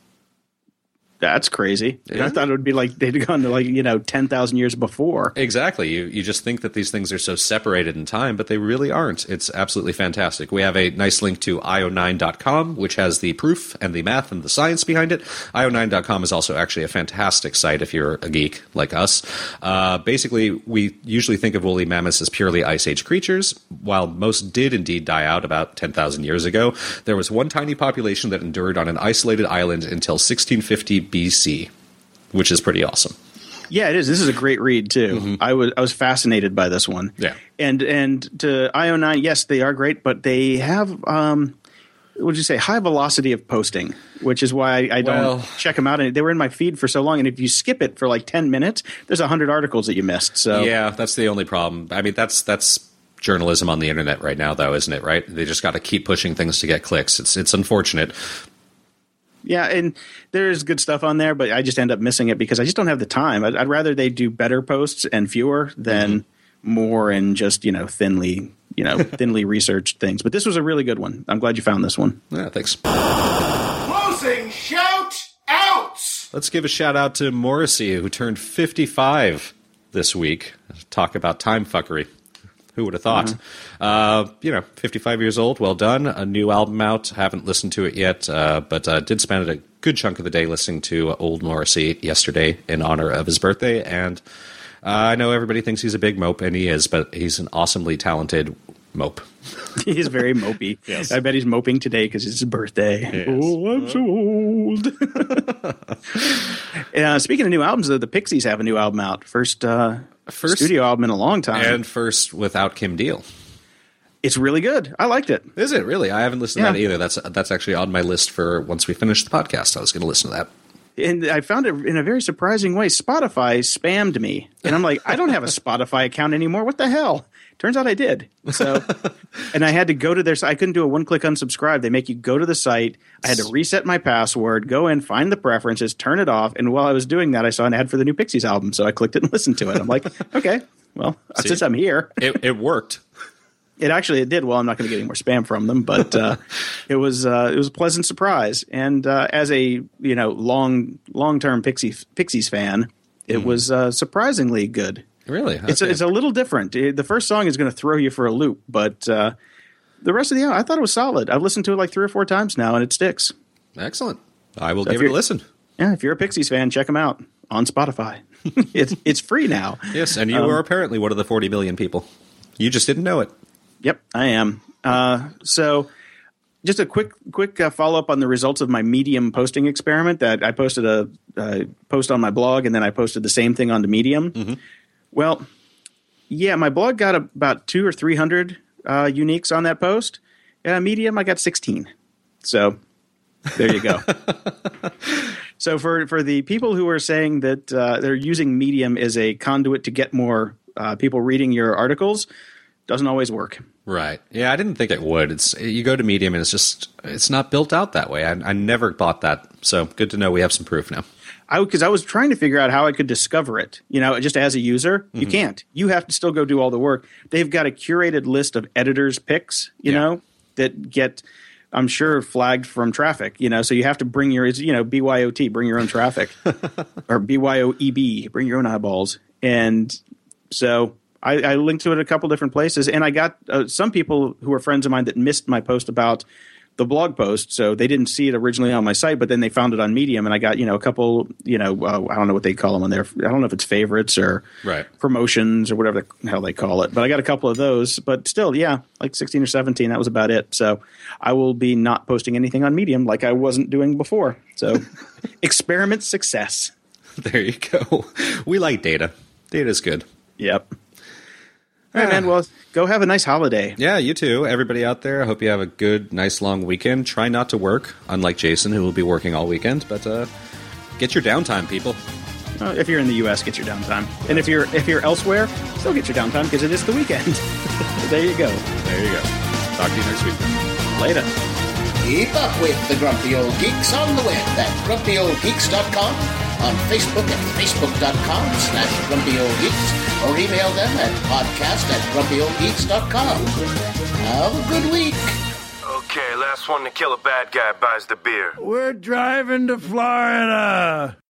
That's crazy. Yeah. I thought it would be like they'd gone to 10,000 years before. Exactly. You just think that these things are so separated in time, but they really aren't. It's absolutely fantastic. We have a nice link to io9.com, which has the proof and the math and the science behind it. io9.com is also actually a fantastic site if you're a geek like us. Basically, we usually think of woolly mammoths as purely Ice Age creatures. While most did indeed die out about 10,000 years ago, there was one tiny population that endured on an isolated island until 1650 BC, which is pretty awesome. Yeah, it is. This is a great read too. Mm-hmm. I was fascinated by this one. Yeah, and to IO9, yes, they are great, but they have what would you say, high velocity of posting, which is why I don't check them out. And they were in my feed for so long, and if you skip it for like 10 minutes, there's 100 articles that you missed. So yeah, that's the only problem. I mean, that's journalism on the internet right now, though, isn't it? Right? They just got to keep pushing things to get clicks. It's unfortunate. Yeah, and there's good stuff on there, but I just end up missing it because I just don't have the time. I'd rather they do better posts and fewer than more and just, thinly researched things. But this was a really good one. I'm glad you found this one. Yeah, thanks. Closing shout-outs! Let's give a shout-out to Morrissey, who turned 55 this week. Talk about time fuckery. Who would have thought? 55 years old. Well done. A new album out. Haven't listened to it yet, but did spend a good chunk of the day listening to old Morrissey yesterday in honor of his birthday. And I know everybody thinks he's a big mope, and he is, but he's an awesomely talented mope. He's very mopey. Yes. I bet he's moping today because it's his birthday. Yes. Oh, I'm so old. Speaking of new albums, the Pixies have a new album out. First studio album in a long time. And first without Kim Deal. It's really good. I liked it. Is it really? I haven't listened to that either. That's actually on my list for once we finish the podcast. I was going to listen to that. And I found it in a very surprising way. Spotify spammed me. And I'm like, I don't have a Spotify account anymore. What the hell? Turns out I did. So, and I had to go to their site. I couldn't do a one-click unsubscribe. They make you go to the site. I had to reset my password, go in, find the preferences, turn it off. And while I was doing that, I saw an ad for the new Pixies album. So I clicked it and listened to it. I'm like, okay, well, since I'm here. It worked. It did. Well, I'm not going to get any more spam from them, but it was a pleasant surprise. And as a long-term Pixies fan, it was surprisingly good. Really, it's a little different. The first song is going to throw you for a loop, but the rest of the album, I thought it was solid. I've listened to it like 3 or 4 times now, and it sticks. Excellent. I will give it a listen. Yeah, if you're a Pixies fan, check them out on Spotify. It's free now. Yes, and you are apparently one of the 40 million people. You just didn't know it. Yep, I am. So just a quick follow-up on the results of my Medium posting experiment that I posted a post on my blog, and then I posted the same thing onto Medium. Mm-hmm. Well, yeah, my blog got about 200 or 300 uniques on that post. Medium, I got 16. So there you go. So for the people who are saying that they're using Medium as a conduit to get more people reading your articles, doesn't always work. Right. Yeah, I didn't think it would. You go to Medium and it's not built out that way. I never bought that. So good to know we have some proof now. Because I was trying to figure out how I could discover it. Just as a user, you can't. You have to still go do all the work. They've got a curated list of editors' picks, that get, I'm sure, flagged from traffic. So you have to bring your, BYOT, bring your own traffic, or BYOEB, bring your own eyeballs. And so I linked to it a couple different places, and I got some people who are friends of mine that missed my post about the blog post, so they didn't see it originally on my site, but then they found it on Medium, and I got a couple, I don't know what they call them on there. I don't know if it's favorites or promotions or whatever the hell they call it, but I got a couple of those. But still, like 16 or 17, that was about it. So I will be not posting anything on Medium like I wasn't doing before. So experiment success. There you go. We like data. Data's good. Yep. All right, man. Well, go have a nice holiday. Yeah, you too. Everybody out there, I hope you have a good, nice, long weekend. Try not to work, unlike Jason, who will be working all weekend. But get your downtime, people. If you're in the U.S., get your downtime. And if you're elsewhere, still get your downtime because it is the weekend. There you go. There you go. Talk to you next week. Later. Keep up with the Grumpy Old Geeks on the web at grumpyoldgeeks.com, on Facebook at facebook.com/grumpyoldgeeks, or email them at podcast@grumpyoldgeeks.com. Have a good week. Okay, last one to kill a bad guy buys the beer. We're driving to Florida.